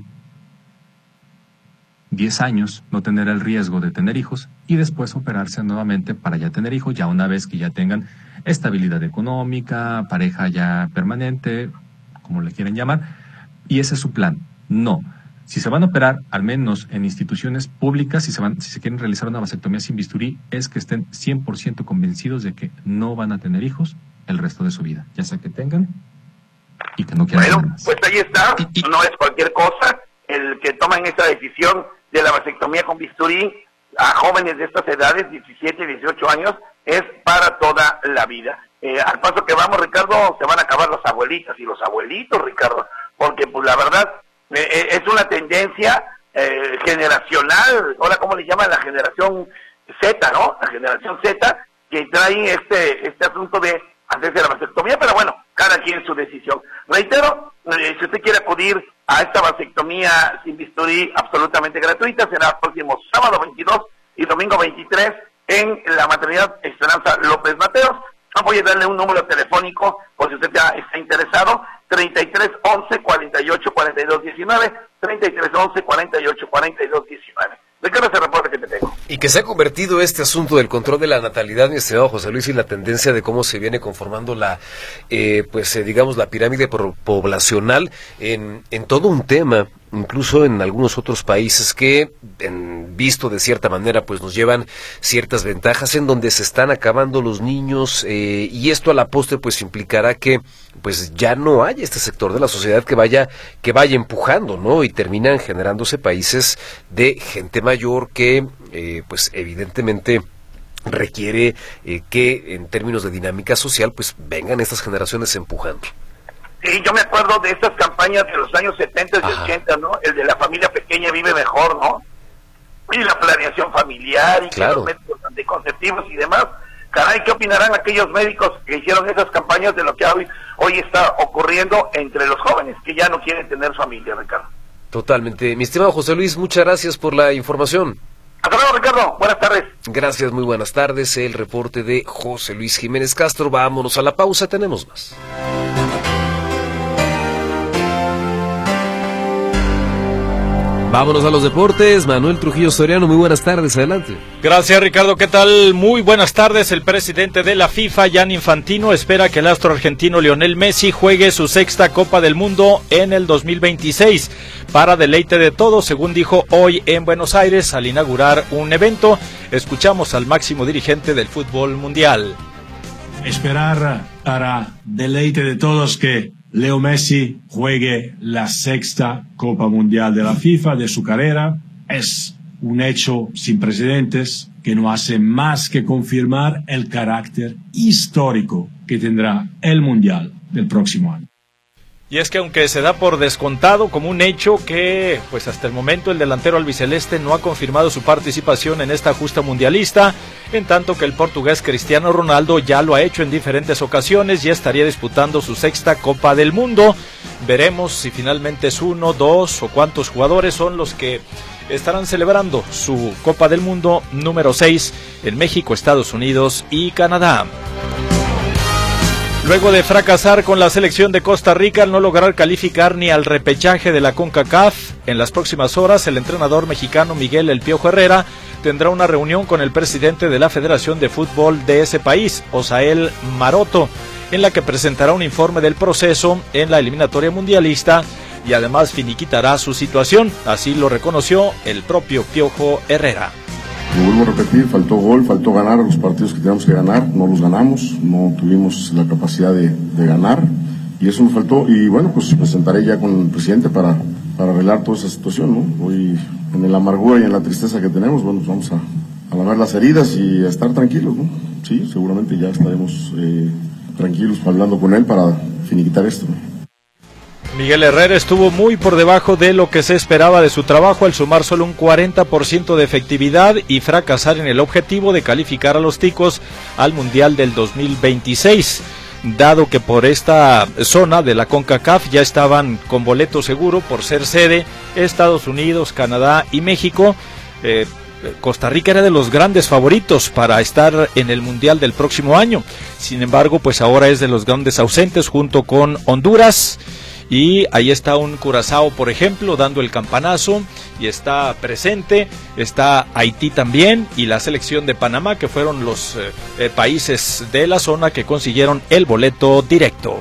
10 años, no tener el riesgo de tener hijos y después operarse nuevamente para ya tener hijos, ya una vez que ya tengan estabilidad económica, pareja ya permanente, como le quieren llamar, y ese es su plan. No. Si se van a operar, al menos en instituciones públicas, si se quieren realizar una vasectomía sin bisturí, es que estén 100% convencidos de que no van a tener hijos el resto de su vida, ya sea que tengan y que no quieran tener más. Pues ahí está, no es cualquier cosa el que toman esa decisión de la vasectomía con bisturí a jóvenes de estas edades, 17 y 18 años, es para toda la vida. Al paso que vamos, Ricardo, se van a acabar las abuelitas y los abuelitos, Ricardo, porque pues la verdad es una tendencia generacional, ahora cómo le llaman, la generación Z, ¿no? La generación Z, que trae este asunto de hacerse la vasectomía, pero bueno, cada quien su decisión. Reitero, si usted quiere acudir a esta vasectomía sin bisturí absolutamente gratuita, será el próximo sábado 22 y domingo 23 en la maternidad Esperanza López Mateos. Voy a darle un número telefónico por si usted ya está interesado, 33 11 48 42 19, 33 11 48 42 19. Ricardo, ese reporte que te tengo. Y que se ha convertido este asunto del control de la natalidad, mi estimado José Luis, y la tendencia de cómo se viene conformando la pirámide poblacional en todo un tema, incluso en algunos otros países que, visto de cierta manera, pues nos llevan ciertas ventajas en donde se están acabando los niños, y esto a la postre pues implicará que pues ya no haya este sector de la sociedad que vaya empujando, ¿no? Y terminan generándose países de gente mayor que pues evidentemente requiere que en términos de dinámica social pues vengan estas generaciones empujando. Sí, yo me acuerdo de estas campañas de los años 70 y 80, ¿no? El de la familia pequeña vive mejor, ¿no? Y la planeación familiar y claro, que los médicos anticonceptivos y demás. Caray, ¿qué opinarán aquellos médicos que hicieron esas campañas de lo que hoy está ocurriendo entre los jóvenes que ya no quieren tener familia, Ricardo? Totalmente. Mi estimado José Luis, muchas gracias por la información. Hasta luego, Ricardo. Buenas tardes. Gracias, muy buenas tardes. El reporte de José Luis Jiménez Castro. Vámonos a la pausa, tenemos más. Vámonos a los deportes. Manuel Trujillo Soriano, muy buenas tardes, adelante. Gracias, Ricardo, ¿qué tal? Muy buenas tardes. El presidente de la FIFA, Gianni Infantino, espera que el astro argentino Lionel Messi juegue su sexta Copa del Mundo en el 2026, para deleite de todos, según dijo hoy en Buenos Aires al inaugurar un evento. Escuchamos al máximo dirigente del fútbol mundial. Esperar para deleite de todos que Leo Messi juegue la sexta Copa Mundial de la FIFA de su carrera es un hecho sin precedentes que no hace más que confirmar el carácter histórico que tendrá el Mundial del próximo año. Y es que aunque se da por descontado como un hecho que pues hasta el momento el delantero albiceleste no ha confirmado su participación en esta justa mundialista, en tanto que el portugués Cristiano Ronaldo ya lo ha hecho en diferentes ocasiones y estaría disputando su sexta Copa del Mundo. Veremos si finalmente es 1, 2 o cuántos jugadores son los que estarán celebrando su Copa del Mundo número 6 en México, Estados Unidos y Canadá. Luego de fracasar con la selección de Costa Rica al no lograr calificar ni al repechaje de la CONCACAF, en las próximas horas el entrenador mexicano Miguel El Piojo Herrera tendrá una reunión con el presidente de la Federación de Fútbol de ese país, Osael Maroto, en la que presentará un informe del proceso en la eliminatoria mundialista y además finiquitará su situación, así lo reconoció el propio Piojo Herrera. Lo vuelvo a repetir, faltó gol, faltó ganar los partidos que teníamos que ganar, no los ganamos, no tuvimos la capacidad de ganar y eso nos faltó y bueno, pues presentaré ya con el presidente para arreglar toda esa situación, ¿no? Hoy en la amargura y en la tristeza que tenemos, bueno, pues vamos a lavar las heridas y a estar tranquilos, ¿no? Sí, seguramente ya estaremos tranquilos hablando con él para finiquitar esto, ¿no? Miguel Herrera estuvo muy por debajo de lo que se esperaba de su trabajo al sumar solo un 40% de efectividad y fracasar en el objetivo de calificar a los ticos al Mundial del 2026. Dado que por esta zona de la CONCACAF ya estaban con boleto seguro por ser sede Estados Unidos, Canadá y México, Costa Rica era de los grandes favoritos para estar en el Mundial del próximo año. Sin embargo, pues ahora es de los grandes ausentes junto con Honduras. Y ahí está un Curazao, por ejemplo, dando el campanazo y está presente, está Haití también y la selección de Panamá, que fueron los países de la zona que consiguieron el boleto directo.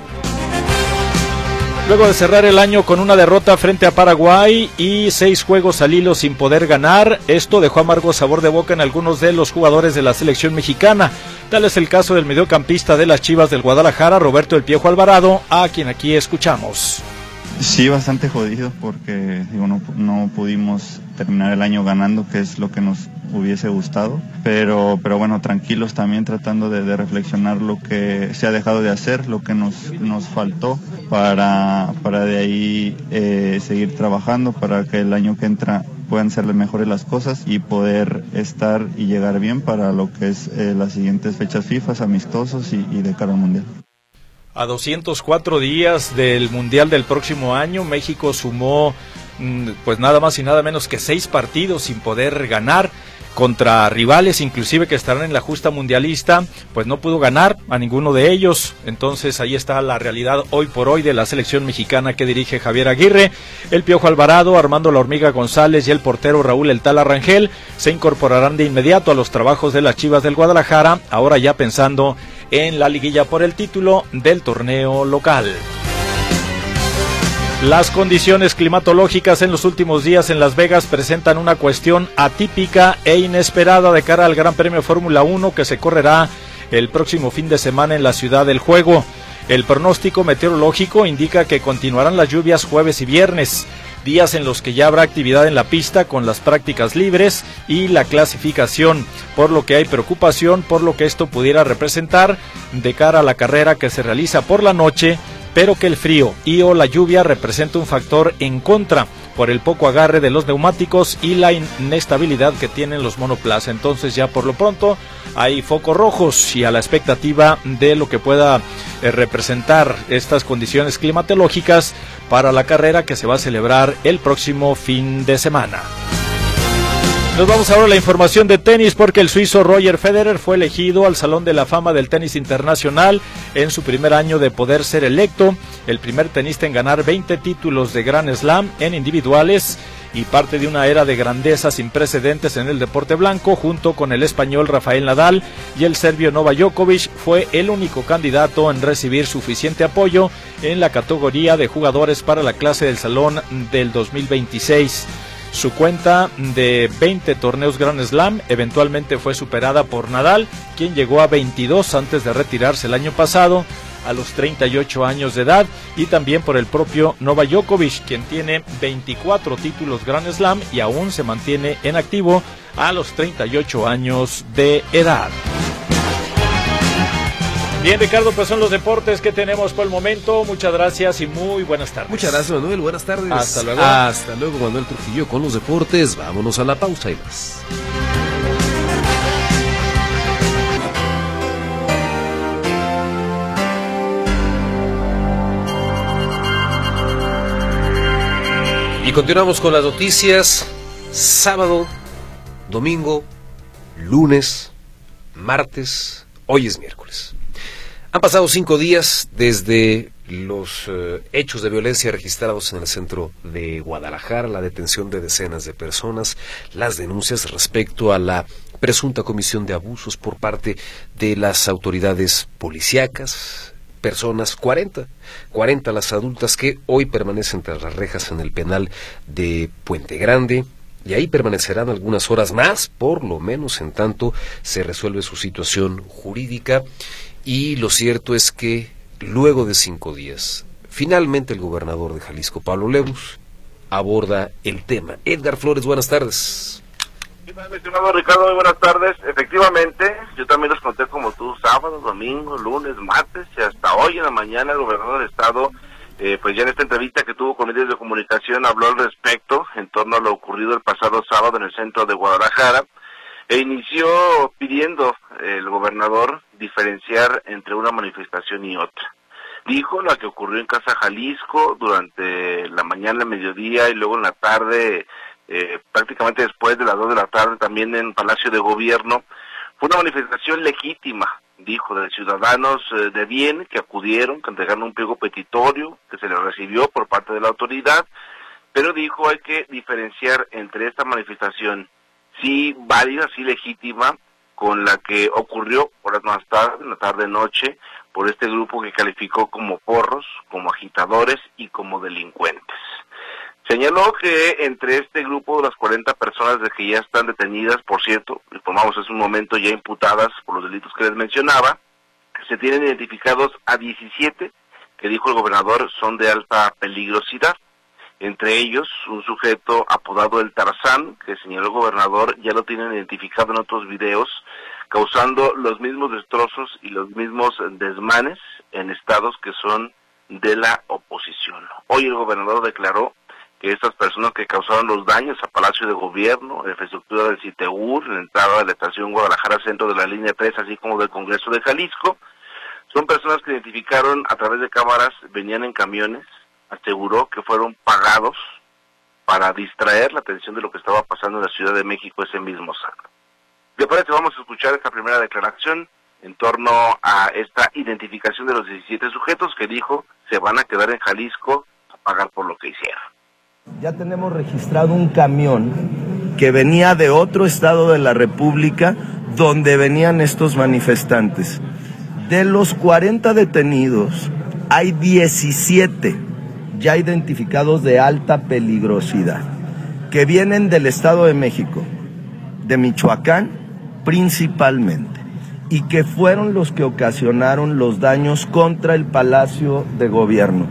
Luego de cerrar el año con una derrota frente a Paraguay y 6 juegos al hilo sin poder ganar, esto dejó amargo sabor de boca en algunos de los jugadores de la selección mexicana. Tal es el caso del mediocampista de las Chivas del Guadalajara, Roberto El Piojo Alvarado, a quien aquí escuchamos. Sí, bastante jodido porque no pudimos terminar el año ganando, que es lo que nos hubiese gustado, pero bueno, tranquilos también, tratando de reflexionar lo que se ha dejado de hacer, lo que nos faltó para de ahí seguir trabajando para que el año que entra puedan ser mejores las cosas y poder estar y llegar bien para lo que es las siguientes fechas FIFA, amistosos y de cara al Mundial. A 204 días del Mundial del próximo año, México sumó pues nada más y nada menos que 6 partidos sin poder ganar contra rivales inclusive que estarán en la justa mundialista, pues no pudo ganar a ninguno de ellos. Entonces ahí está la realidad hoy por hoy de la selección mexicana que dirige Javier Aguirre. El Piojo Alvarado, Armando La Hormiga González y el portero Raúl El Tala Rangel se incorporarán de inmediato a los trabajos de las Chivas del Guadalajara, ahora ya pensando en la liguilla por el título del torneo local. Las condiciones climatológicas en los últimos días en Las Vegas presentan una cuestión atípica e inesperada de cara al Gran Premio Fórmula 1 que se correrá el próximo fin de semana en la Ciudad del Juego. El pronóstico meteorológico indica que continuarán las lluvias jueves y viernes, días en los que ya habrá actividad en la pista con las prácticas libres y la clasificación, por lo que hay preocupación por lo que esto pudiera representar de cara a la carrera que se realiza por la noche, pero que el frío y o la lluvia representa un factor en contra por el poco agarre de los neumáticos y la inestabilidad que tienen los monoplaza. Entonces ya por lo pronto hay focos rojos y a la expectativa de lo que pueda representar estas condiciones climatológicas para la carrera que se va a celebrar el próximo fin de semana. Nos vamos ahora a la información de tenis porque el suizo Roger Federer fue elegido al Salón de la Fama del Tenis Internacional en su primer año de poder ser electo, el primer tenista en ganar 20 títulos de Grand Slam en individuales y parte de una era de grandeza sin precedentes en el deporte blanco. Junto con el español Rafael Nadal y el serbio Novak Djokovic, fue el único candidato en recibir suficiente apoyo en la categoría de jugadores para la clase del Salón del 2026. Su cuenta de 20 torneos Grand Slam eventualmente fue superada por Nadal, quien llegó a 22 antes de retirarse el año pasado a los 38 años de edad, y también por el propio Novak Djokovic, quien tiene 24 títulos Grand Slam y aún se mantiene en activo a los 38 años de edad. Bien, Ricardo, pues son los deportes que tenemos por el momento. Muchas gracias y muy buenas tardes. Muchas gracias, Manuel. Buenas tardes. Hasta luego. Hasta luego, Manuel Trujillo, con los deportes. Vámonos a la pausa y más. Y continuamos con las noticias. Sábado, domingo, lunes, martes, hoy es miércoles. Han pasado 5 días desde los hechos de violencia registrados en el centro de Guadalajara, la detención de decenas de personas, las denuncias respecto a la presunta comisión de abusos por parte de las autoridades policíacas, personas, 40 las adultas que hoy permanecen tras las rejas en el penal de Puente Grande. Y ahí permanecerán algunas horas más, por lo menos en tanto se resuelve su situación jurídica. Y lo cierto es que luego de 5 días, finalmente el gobernador de Jalisco, Pablo Lebus, aborda el tema. Edgar Flores, buenas tardes. ¿Qué tal, mi estimado Ricardo? Muy buenas tardes. Efectivamente, yo también los conté como tú, sábado, domingo, lunes, martes y hasta hoy en la mañana el gobernador del estado, pues ya en esta entrevista que tuvo con medios de comunicación habló al respecto en torno a lo ocurrido el pasado sábado en el centro de Guadalajara. E inició pidiendo el gobernador diferenciar entre una manifestación y otra. Dijo la que ocurrió en Casa Jalisco durante la mañana, el mediodía y luego en la tarde, prácticamente después de las 2 de la tarde también en Palacio de Gobierno, fue una manifestación legítima, dijo, de ciudadanos de bien que acudieron, que entregaron un pliego petitorio, que se les recibió por parte de la autoridad, pero dijo hay que diferenciar entre esta manifestación sí válida, sí legítima, con la que ocurrió horas más tarde, en la tarde-noche, por este grupo que calificó como porros, como agitadores y como delincuentes. Señaló que entre este grupo de las 40 personas de que ya están detenidas, por cierto, informamos hace un momento ya imputadas por los delitos que les mencionaba, se tienen identificados a 17, que dijo el gobernador son de alta peligrosidad. Entre ellos, un sujeto apodado El Tarzán, que señaló el gobernador, ya lo tienen identificado en otros videos, causando los mismos destrozos y los mismos desmanes en estados que son de la oposición. Hoy el gobernador declaró que estas personas que causaron los daños a Palacio de Gobierno, en la infraestructura del CITEUR, en la entrada de la estación Guadalajara Centro de la línea 3, así como del Congreso de Jalisco, son personas que identificaron a través de cámaras, venían en camiones, aseguró que fueron pagados para distraer la atención de lo que estaba pasando en la Ciudad de México ese mismo sábado. ¿Qué parece? Vamos a escuchar esta primera declaración en torno a esta identificación de los 17 sujetos que dijo se van a quedar en Jalisco a pagar por lo que hicieron. Ya tenemos registrado un camión que venía de otro estado de la República donde venían estos manifestantes. De los 40 detenidos, hay 17 ya identificados de alta peligrosidad, que vienen del Estado de México, de Michoacán principalmente, y que fueron los que ocasionaron los daños contra el Palacio de Gobierno.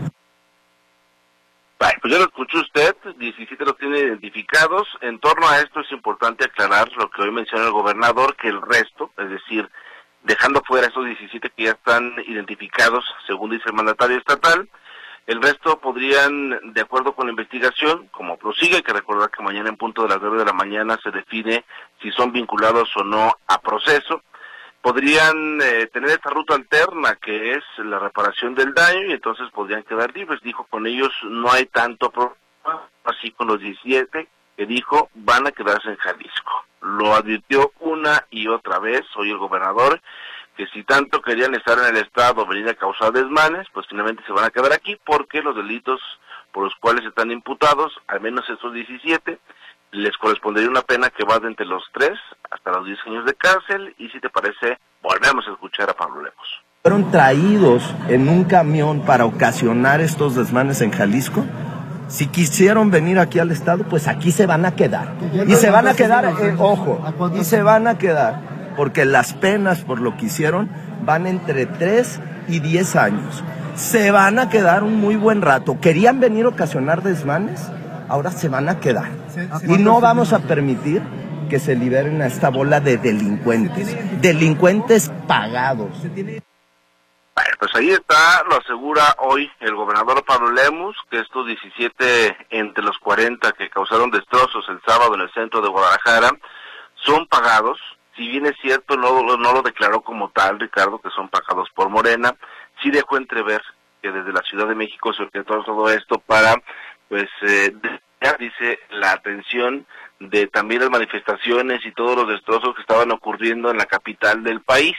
Bueno, pues ya lo escuchó usted, 17 los tiene identificados. En torno a esto es importante aclarar lo que hoy menciona el gobernador, que el resto, es decir, dejando fuera esos 17 que ya están identificados, según dice el mandatario estatal, el resto podrían, de acuerdo con la investigación, como prosigue, hay que recordar que mañana en punto de las 9 de la mañana se define si son vinculados o no a proceso, podrían tener esta ruta alterna que es la reparación del daño y entonces podrían quedar libres. Dijo, con ellos no hay tanto problema, así con los 17 que dijo van a quedarse en Jalisco. Lo advirtió una y otra vez hoy el gobernador, que si tanto querían estar en el estado, venir a causar desmanes, pues finalmente se van a quedar aquí porque los delitos por los cuales están imputados, al menos esos 17, les correspondería una pena que va de entre los 3 hasta los 10 años de cárcel. Y si te parece, volvemos a escuchar a Pablo Lemos. ¿Fueron traídos en un camión para ocasionar estos desmanes en Jalisco? Si quisieron venir aquí al estado, pues aquí se van a quedar. Y se van a quedar, ojo, y se van a quedar. Porque las penas por lo que hicieron van entre 3 y 10 años. Se van a quedar un muy buen rato. ¿Querían venir a ocasionar desmanes? Ahora se van a quedar. Y no vamos a permitir que se liberen a esta bola de delincuentes. Delincuentes pagados. Bueno, pues ahí está, lo asegura hoy el gobernador Pablo Lemus, que estos 17 entre los 40 que causaron destrozos el sábado en el centro de Guadalajara son pagados. Si bien es cierto, no lo declaró como tal, Ricardo, que son pagados por Morena, sí dejó entrever que desde la Ciudad de México se orquestó todo esto para, pues, dice, la atención de también las manifestaciones y todos los destrozos que estaban ocurriendo en la capital del país.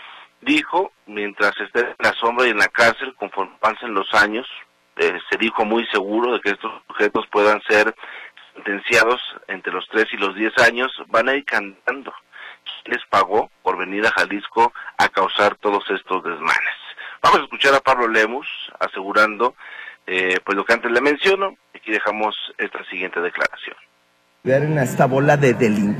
Dijo, mientras esté en la sombra y en la cárcel, conforme pasen los años, se dijo muy seguro de que estos sujetos puedan ser sentenciados entre los 3 y los 10 años, van a ir cantando quién les pagó por venir a Jalisco a causar todos estos desmanes. Vamos a escuchar a Pablo Lemus asegurando pues lo que antes le menciono. Aquí dejamos esta siguiente declaración. Ver a esta bola de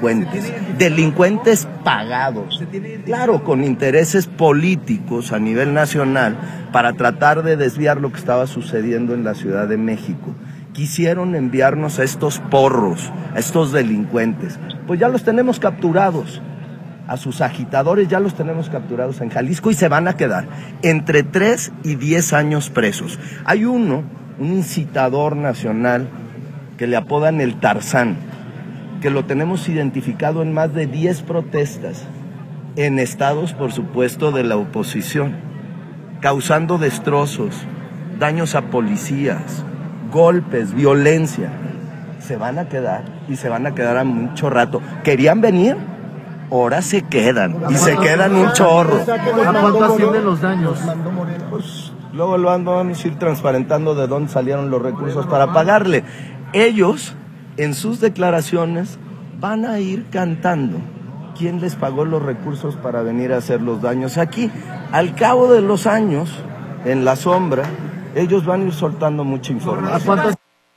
delincuentes pagados, claro, con intereses políticos a nivel nacional para tratar de desviar lo que estaba sucediendo en la Ciudad de México. Quisieron enviarnos a estos porros, a estos delincuentes, pues ya los tenemos capturados, a sus agitadores ya los tenemos capturados en Jalisco y se van a quedar entre 3 y 10 años presos. Hay un incitador nacional que le apodan el Tarzán, que lo tenemos identificado en más de 10 protestas, en estados, por supuesto, de la oposición, causando destrozos, daños a policías, golpes, violencia. Se van a quedar, y se van a quedar a mucho rato. ¿Querían venir? Ahora se quedan, y se quedan un chorro. ¿A cuánto ascienden los daños? Pues, luego lo vamos a ir transparentando de dónde salieron los recursos para pagarle. Ellos, en sus declaraciones, van a ir cantando quién les pagó los recursos para venir a hacer los daños aquí. Al cabo de los años, en la sombra, ellos van a ir soltando mucha información.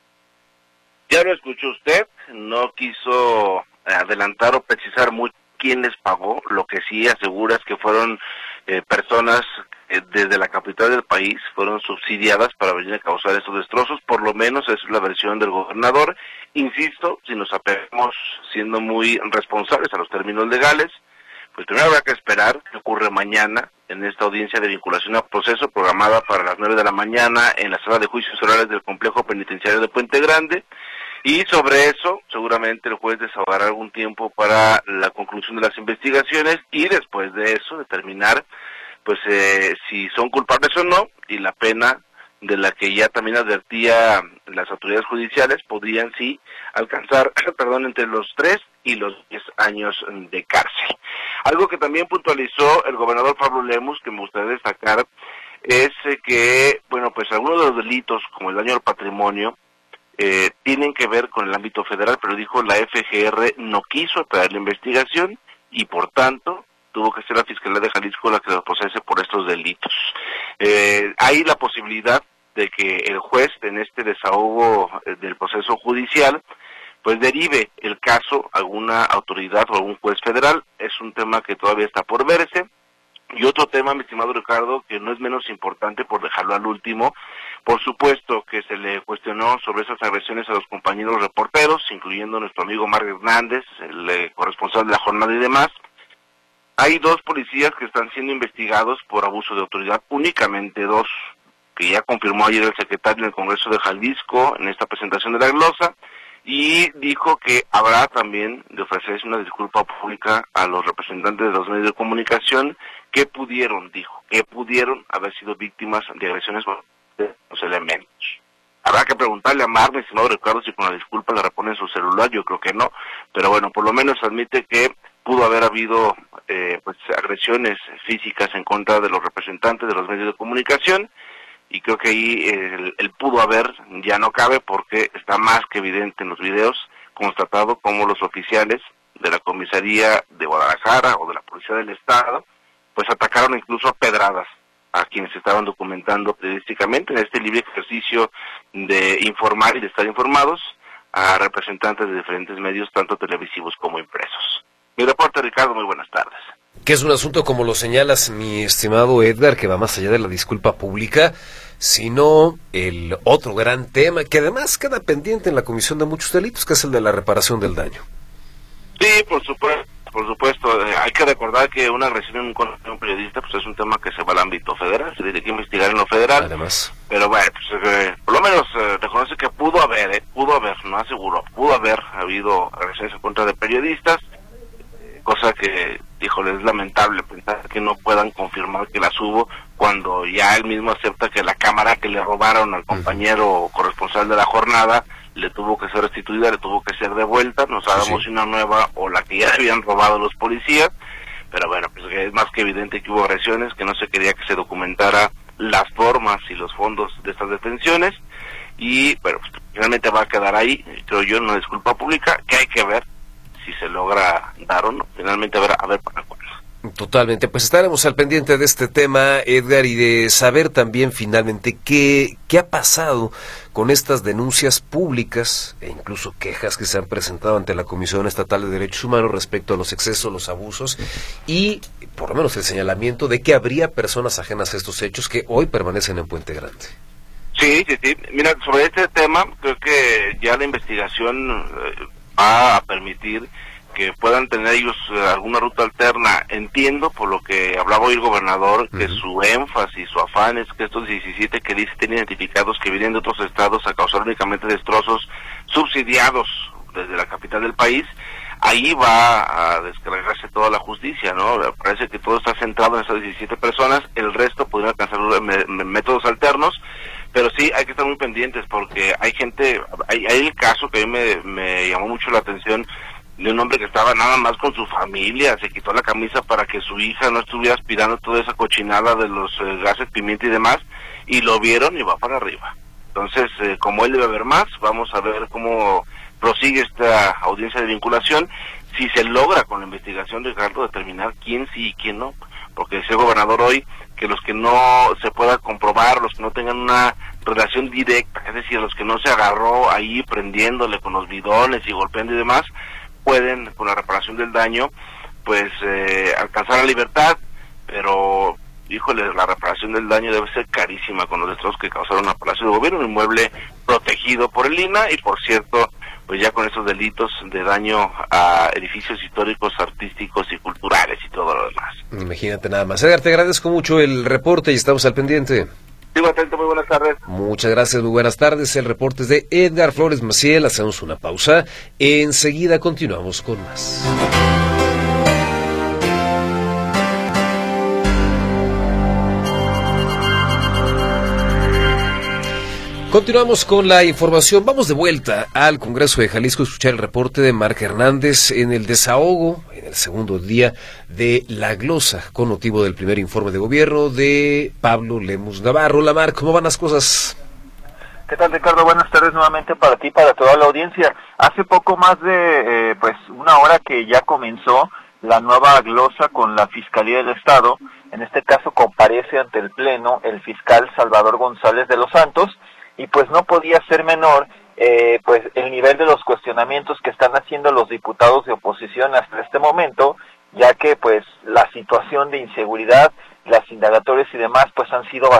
Ya lo escuchó usted, no quiso adelantar o precisar mucho quién les pagó. Lo que sí asegura es que fueron personas desde la capital del país, fueron subsidiadas para venir a causar estos destrozos. Por lo menos esa es la versión del gobernador. Insisto, si nos apegamos siendo muy responsables a los términos legales, pues primero habrá que esperar qué ocurre mañana en esta audiencia de vinculación a proceso programada para las 9 de la mañana en la sala de juicios orales del complejo penitenciario de Puente Grande. Y sobre eso, seguramente el juez desahogará algún tiempo para la conclusión de las investigaciones y después de eso determinar pues si son culpables o no, y la pena de la que ya también advertía las autoridades judiciales podrían sí alcanzar, entre los 3 y los 10 años de cárcel. Algo que también puntualizó el gobernador Pablo Lemus, que me gustaría destacar, es que, pues algunos de los delitos, como el daño al patrimonio, tienen que ver con el ámbito federal, pero dijo la FGR no quiso traer la investigación y por tanto tuvo que ser la Fiscalía de Jalisco la que lo procese por estos delitos. Hay la posibilidad de que el juez en este desahogo del proceso judicial pues derive el caso a alguna autoridad o a algún juez federal. Es un tema que todavía está por verse. Y otro tema, mi estimado Ricardo, que no es menos importante por dejarlo al último, por supuesto que se le cuestionó sobre esas agresiones a los compañeros reporteros, incluyendo a nuestro amigo Marc Hernández, el corresponsal de La Jornada y demás. Hay 2 policías que están siendo investigados por abuso de autoridad, únicamente 2, que ya confirmó ayer el secretario en el Congreso de Jalisco en esta presentación de la glosa, y dijo que habrá también de ofrecerse una disculpa pública a los representantes de los medios de comunicación que pudieron haber sido víctimas de agresiones por los elementos. Habrá que preguntarle a Mar, mi estimado Ricardo, si con la disculpa le reponen su celular. Yo creo que no, pero bueno, por lo menos admite que pudo haber habido agresiones físicas en contra de los representantes de los medios de comunicación, y creo que ahí el pudo haber ya no cabe, porque está más que evidente en los videos constatado cómo los oficiales de la comisaría de Guadalajara o de la policía del estado pues atacaron incluso a pedradas a quienes estaban documentando periodísticamente en este libre ejercicio de informar y de estar informados a representantes de diferentes medios, tanto televisivos como impresos. Mi reporte, Ricardo, muy buenas tardes. Que es un asunto, como lo señalas, mi estimado Edgar, que va más allá de la disculpa pública, sino el otro gran tema que además queda pendiente en la comisión de muchos delitos, que es el de la reparación del daño. Sí, por supuesto. por supuesto, hay que recordar que una agresión en un periodista pues es un tema que se va al ámbito federal, se tiene que investigar en lo federal. Además. Pero bueno, pues, por lo menos reconoce que pudo haber, no aseguro, pudo haber habido agresiones en contra de periodistas, cosa que, híjole, es lamentable pensar que no puedan confirmar que las hubo cuando ya él mismo acepta que la cámara que le robaron al compañero corresponsal de la jornada le tuvo que ser restituida, le tuvo que ser devuelta, no sabemos si una nueva o la que ya habían robado los policías, pero bueno, pues es más que evidente que hubo agresiones, que no se quería que se documentara las formas y los fondos de estas detenciones, y bueno, pues, finalmente va a quedar ahí, creo yo, en una disculpa pública, que hay que ver si se logra dar o no, finalmente a ver para cuándo. Totalmente, pues estaremos al pendiente de este tema, Edgar, y de saber también finalmente qué ha pasado con estas denuncias públicas e incluso quejas que se han presentado ante la Comisión Estatal de Derechos Humanos respecto a los excesos, los abusos y por lo menos el señalamiento de que habría personas ajenas a estos hechos que hoy permanecen en Puente Grande. Sí. Mira, sobre este tema, creo que ya la investigación va a permitir que puedan tener ellos alguna ruta alterna. Entiendo, por lo que hablaba hoy el gobernador, que su énfasis, su afán es que estos 17 que dice tienen identificados que vienen de otros estados a causar únicamente destrozos subsidiados desde la capital del país, ahí va a descargarse toda la justicia, ¿no? Parece que todo está centrado en esas 17 personas, el resto podría alcanzar métodos alternos, pero sí hay que estar muy pendientes porque hay gente, hay el caso que a mí me llamó mucho la atención de un hombre que estaba nada más con su familia, se quitó la camisa para que su hija no estuviera aspirando toda esa cochinada de los gases pimienta y demás, y lo vieron y va para arriba. Entonces, como él debe haber más, vamos a ver cómo prosigue esta audiencia de vinculación, si se logra con la investigación, Ricardo, determinar quién sí y quién no, porque decía el gobernador hoy que los que no se pueda comprobar, los que no tengan una relación directa, es decir, los que no se agarró ahí prendiéndole con los bidones y golpeando y demás, pueden, con la reparación del daño, pues alcanzar la libertad, pero, híjole, la reparación del daño debe ser carísima con los destrozos que causaron a Palacio de Gobierno, un inmueble protegido por el INAH, y por cierto, pues ya con esos delitos de daño a edificios históricos, artísticos y culturales y todo lo demás. Imagínate nada más. Edgar, te agradezco mucho el reporte y estamos al pendiente. Sigo atento, muy buenas tardes. Muchas gracias, muy buenas tardes. El reporte es de Edgar Flores Maciel. Hacemos una pausa. Enseguida continuamos con más. Continuamos con la información. Vamos de vuelta al Congreso de Jalisco a escuchar el reporte de Marc Hernández en el desahogo, en el segundo día de la glosa, con motivo del primer informe de gobierno de Pablo Lemus Navarro. Hola, Marc, ¿cómo van las cosas? ¿Qué tal, Ricardo? Buenas tardes nuevamente para ti y para toda la audiencia. Hace poco más de una hora que ya comenzó la nueva glosa con la Fiscalía del Estado. En este caso comparece ante el Pleno el fiscal Salvador González de los Santos, y pues no podía ser menor pues el nivel de los cuestionamientos que están haciendo los diputados de oposición hasta este momento, ya que pues la situación de inseguridad, las indagatorias y demás pues han sido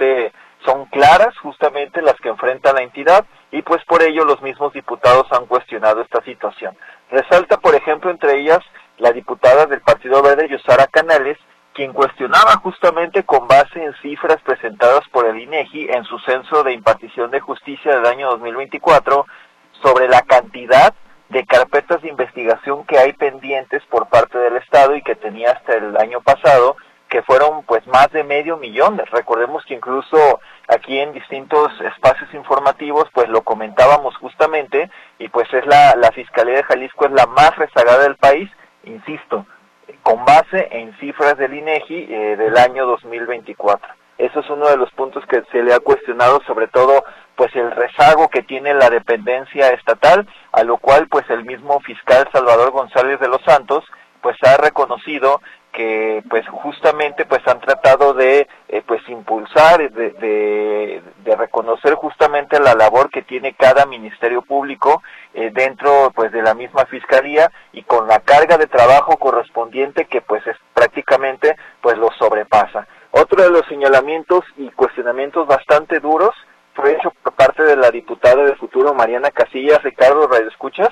son claras justamente las que enfrenta la entidad, y pues por ello los mismos diputados han cuestionado esta situación. Resalta, por ejemplo, entre ellas la diputada del Partido Verde, Yosara Canales, quien cuestionaba justamente con base en cifras presentadas por el INEGI en su censo de impartición de justicia del año 2024 sobre la cantidad de carpetas de investigación que hay pendientes por parte del Estado y que tenía hasta el año pasado, que fueron pues más de 500,000. Recordemos que incluso aquí en distintos espacios informativos pues lo comentábamos justamente, y pues es la Fiscalía de Jalisco es la más rezagada del país, insisto, con base en cifras del INEGI del año 2024. Eso es uno de los puntos que se le ha cuestionado, sobre todo pues el rezago que tiene la dependencia estatal, a lo cual pues el mismo fiscal Salvador González de los Santos pues ha reconocido que pues justamente pues han tratado de pues impulsar, de reconocer justamente la labor que tiene cada ministerio público dentro pues de la misma fiscalía, y con la carga de trabajo correspondiente que pues es prácticamente pues lo sobrepasa. Otro de los señalamientos y cuestionamientos bastante duros fue hecho por parte de la diputada de Futuro Mariana Casillas. Ricardo, ¿radio escuchas?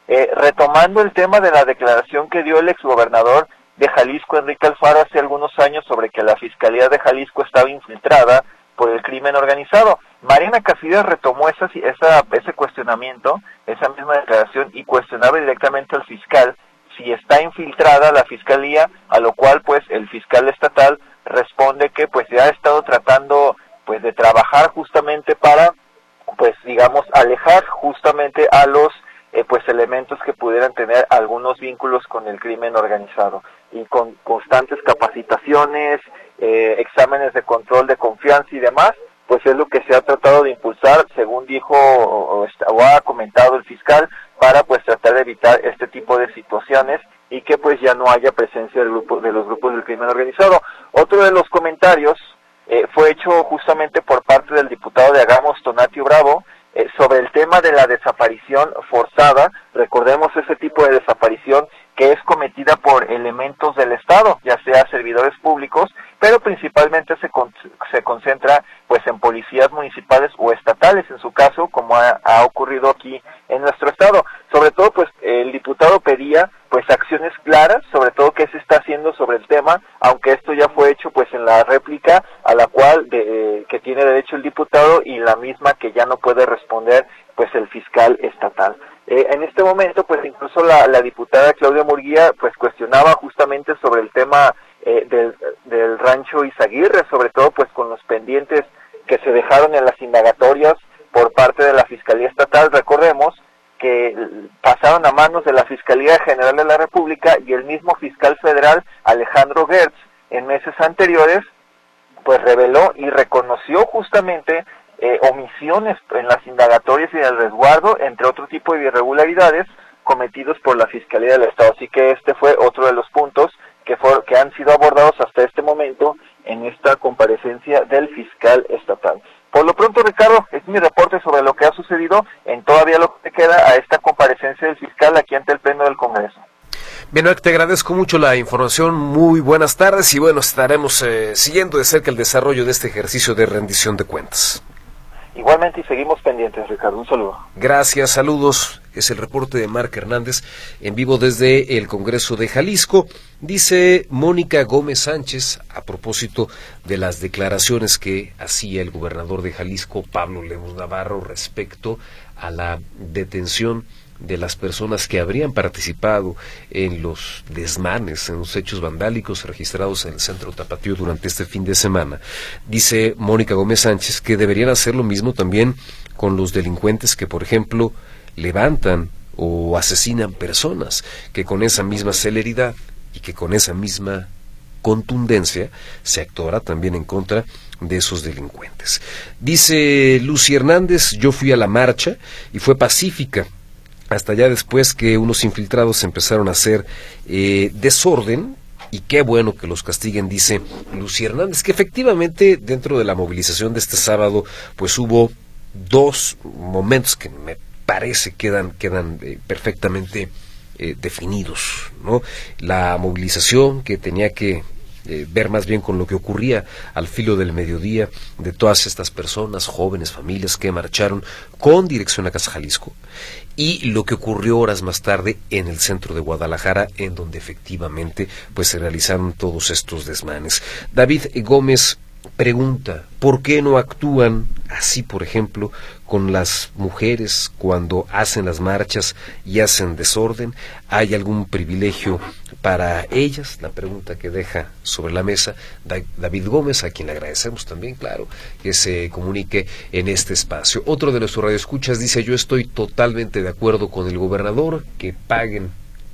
Retomando el tema de la declaración que dio el exgobernador de Jalisco, Enrique Alfaro, hace algunos años sobre que la Fiscalía de Jalisco estaba infiltrada por el crimen organizado. Mariana Casillas retomó ese cuestionamiento, esa misma declaración, y cuestionaba directamente al fiscal si está infiltrada la Fiscalía, a lo cual pues el fiscal estatal responde que pues ya ha estado tratando pues de trabajar justamente para pues digamos alejar justamente a los pues elementos que pudieran tener algunos vínculos con el crimen organizado, y con constantes capacitaciones, exámenes de control de confianza y demás, pues es lo que se ha tratado de impulsar, según dijo o ha comentado el fiscal, para pues tratar de evitar este tipo de situaciones y que pues ya no haya presencia de los grupos del crimen organizado. Otro de los comentarios fue hecho justamente por parte del diputado de Hagamos, Tonatio Bravo, sobre el tema de la desaparición forzada. Recordemos ese tipo de desaparición que es cometida por elementos del Estado, ya sea servidores públicos, pero principalmente se concentra pues en policías municipales o estatales, en su caso, como ha ocurrido aquí en nuestro estado. Sobre todo, pues el diputado pedía pues acciones claras, sobre todo qué se está haciendo sobre el tema, aunque esto ya fue hecho pues en la réplica a la cual que tiene derecho el diputado, y la misma que ya no puede responder pues el fiscal estatal. En este momento pues incluso la diputada Claudia Murguía pues cuestionaba justamente sobre el tema del rancho Izaguirre, sobre todo pues con los pendientes que se dejaron en las indagatorias por parte de la Fiscalía Estatal. Recordemos que pasaron a manos de la Fiscalía General de la República, y el mismo fiscal federal Alejandro Gertz en meses anteriores pues reveló y reconoció justamente omisiones en las indagatorias y en el resguardo, entre otro tipo de irregularidades cometidos por la Fiscalía del Estado. Así que este fue otro de los puntos que han sido abordados hasta este momento en esta comparecencia del fiscal estatal. Por lo pronto, Ricardo, es mi reporte sobre lo que ha sucedido en todavía lo que queda a esta comparecencia del fiscal aquí ante el Pleno del Congreso. Bien, te agradezco mucho la información, muy buenas tardes, y bueno, estaremos siguiendo de cerca el desarrollo de este ejercicio de rendición de cuentas. Igualmente, y seguimos pendientes, Ricardo. Un saludo. Gracias, saludos. Es el reporte de Marc Hernández en vivo desde el Congreso de Jalisco. Dice Mónica Gómez Sánchez, a propósito de las declaraciones que hacía el gobernador de Jalisco, Pablo Lemus Navarro, respecto a la detención de las personas que habrían participado en los desmanes, en los hechos vandálicos registrados en el centro Tapatío durante este fin de semana. Dice Mónica Gómez Sánchez que deberían hacer lo mismo también con los delincuentes que, por ejemplo, levantan o asesinan personas, que con esa misma celeridad y que con esa misma contundencia se actuará también en contra de esos delincuentes. Dice Lucy Hernández, yo fui a la marcha y fue pacífica, hasta ya después que unos infiltrados empezaron a hacer desorden, y qué bueno que los castiguen, dice Lucy Hernández, que efectivamente dentro de la movilización de este sábado pues hubo dos momentos que me parece quedan perfectamente definidos, ¿no? La movilización que tenía que ver más bien con lo que ocurría al filo del mediodía de todas estas personas, jóvenes, familias que marcharon con dirección a Casa Jalisco, y lo que ocurrió horas más tarde en el centro de Guadalajara, en donde efectivamente pues se realizaron todos estos desmanes. David Gómez pregunta, ¿por qué no actúan así, por ejemplo, con las mujeres cuando hacen las marchas y hacen desorden? ¿Hay algún privilegio para ellas? La pregunta que deja sobre la mesa David Gómez, a quien le agradecemos también, claro, que se comunique en este espacio. Otro de nuestros radioescuchas dice, yo estoy totalmente de acuerdo con el gobernador, que paguen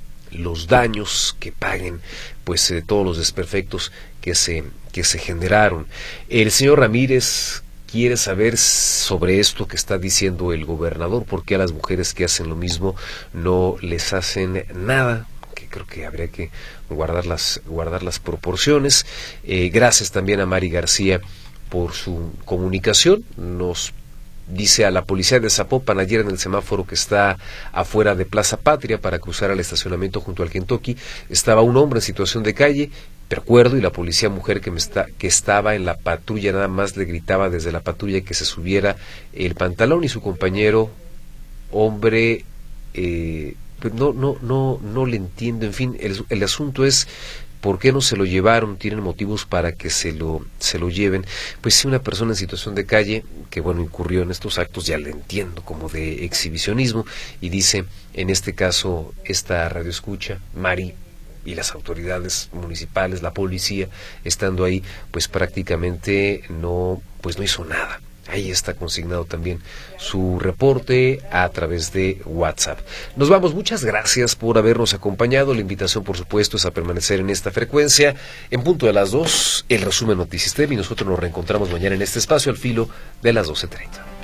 los daños, que paguen pues todos los desperfectos que se generaron. El señor Ramírez quiere saber sobre esto que está diciendo el gobernador, por qué a las mujeres que hacen lo mismo no les hacen nada, que creo que habría que guardar las proporciones. Gracias también a Mari García por su comunicación. Nos dice, a la policía de Zapopan, ayer en el semáforo que está afuera de Plaza Patria para cruzar al estacionamiento junto al Kentucky, estaba un hombre en situación de calle, recuerdo, y la policía mujer que estaba en la patrulla nada más le gritaba desde la patrulla que se subiera el pantalón, y su compañero hombre pero no le entiendo. En fin, el asunto es ¿por qué no se lo llevaron? ¿Tienen motivos para que se lo lleven? Pues si una persona en situación de calle, que bueno, incurrió en estos actos, ya le entiendo, como de exhibicionismo, y dice, en este caso, esta radioescucha, Mari, y las autoridades municipales, la policía, estando ahí, pues prácticamente no hizo nada. Ahí está consignado también su reporte a través de WhatsApp. Nos vamos, muchas gracias por habernos acompañado. La invitación, por supuesto, es a permanecer en esta frecuencia. En punto de las 2, el resumen Notisistema, y nosotros nos reencontramos mañana en este espacio al filo de las 12:30.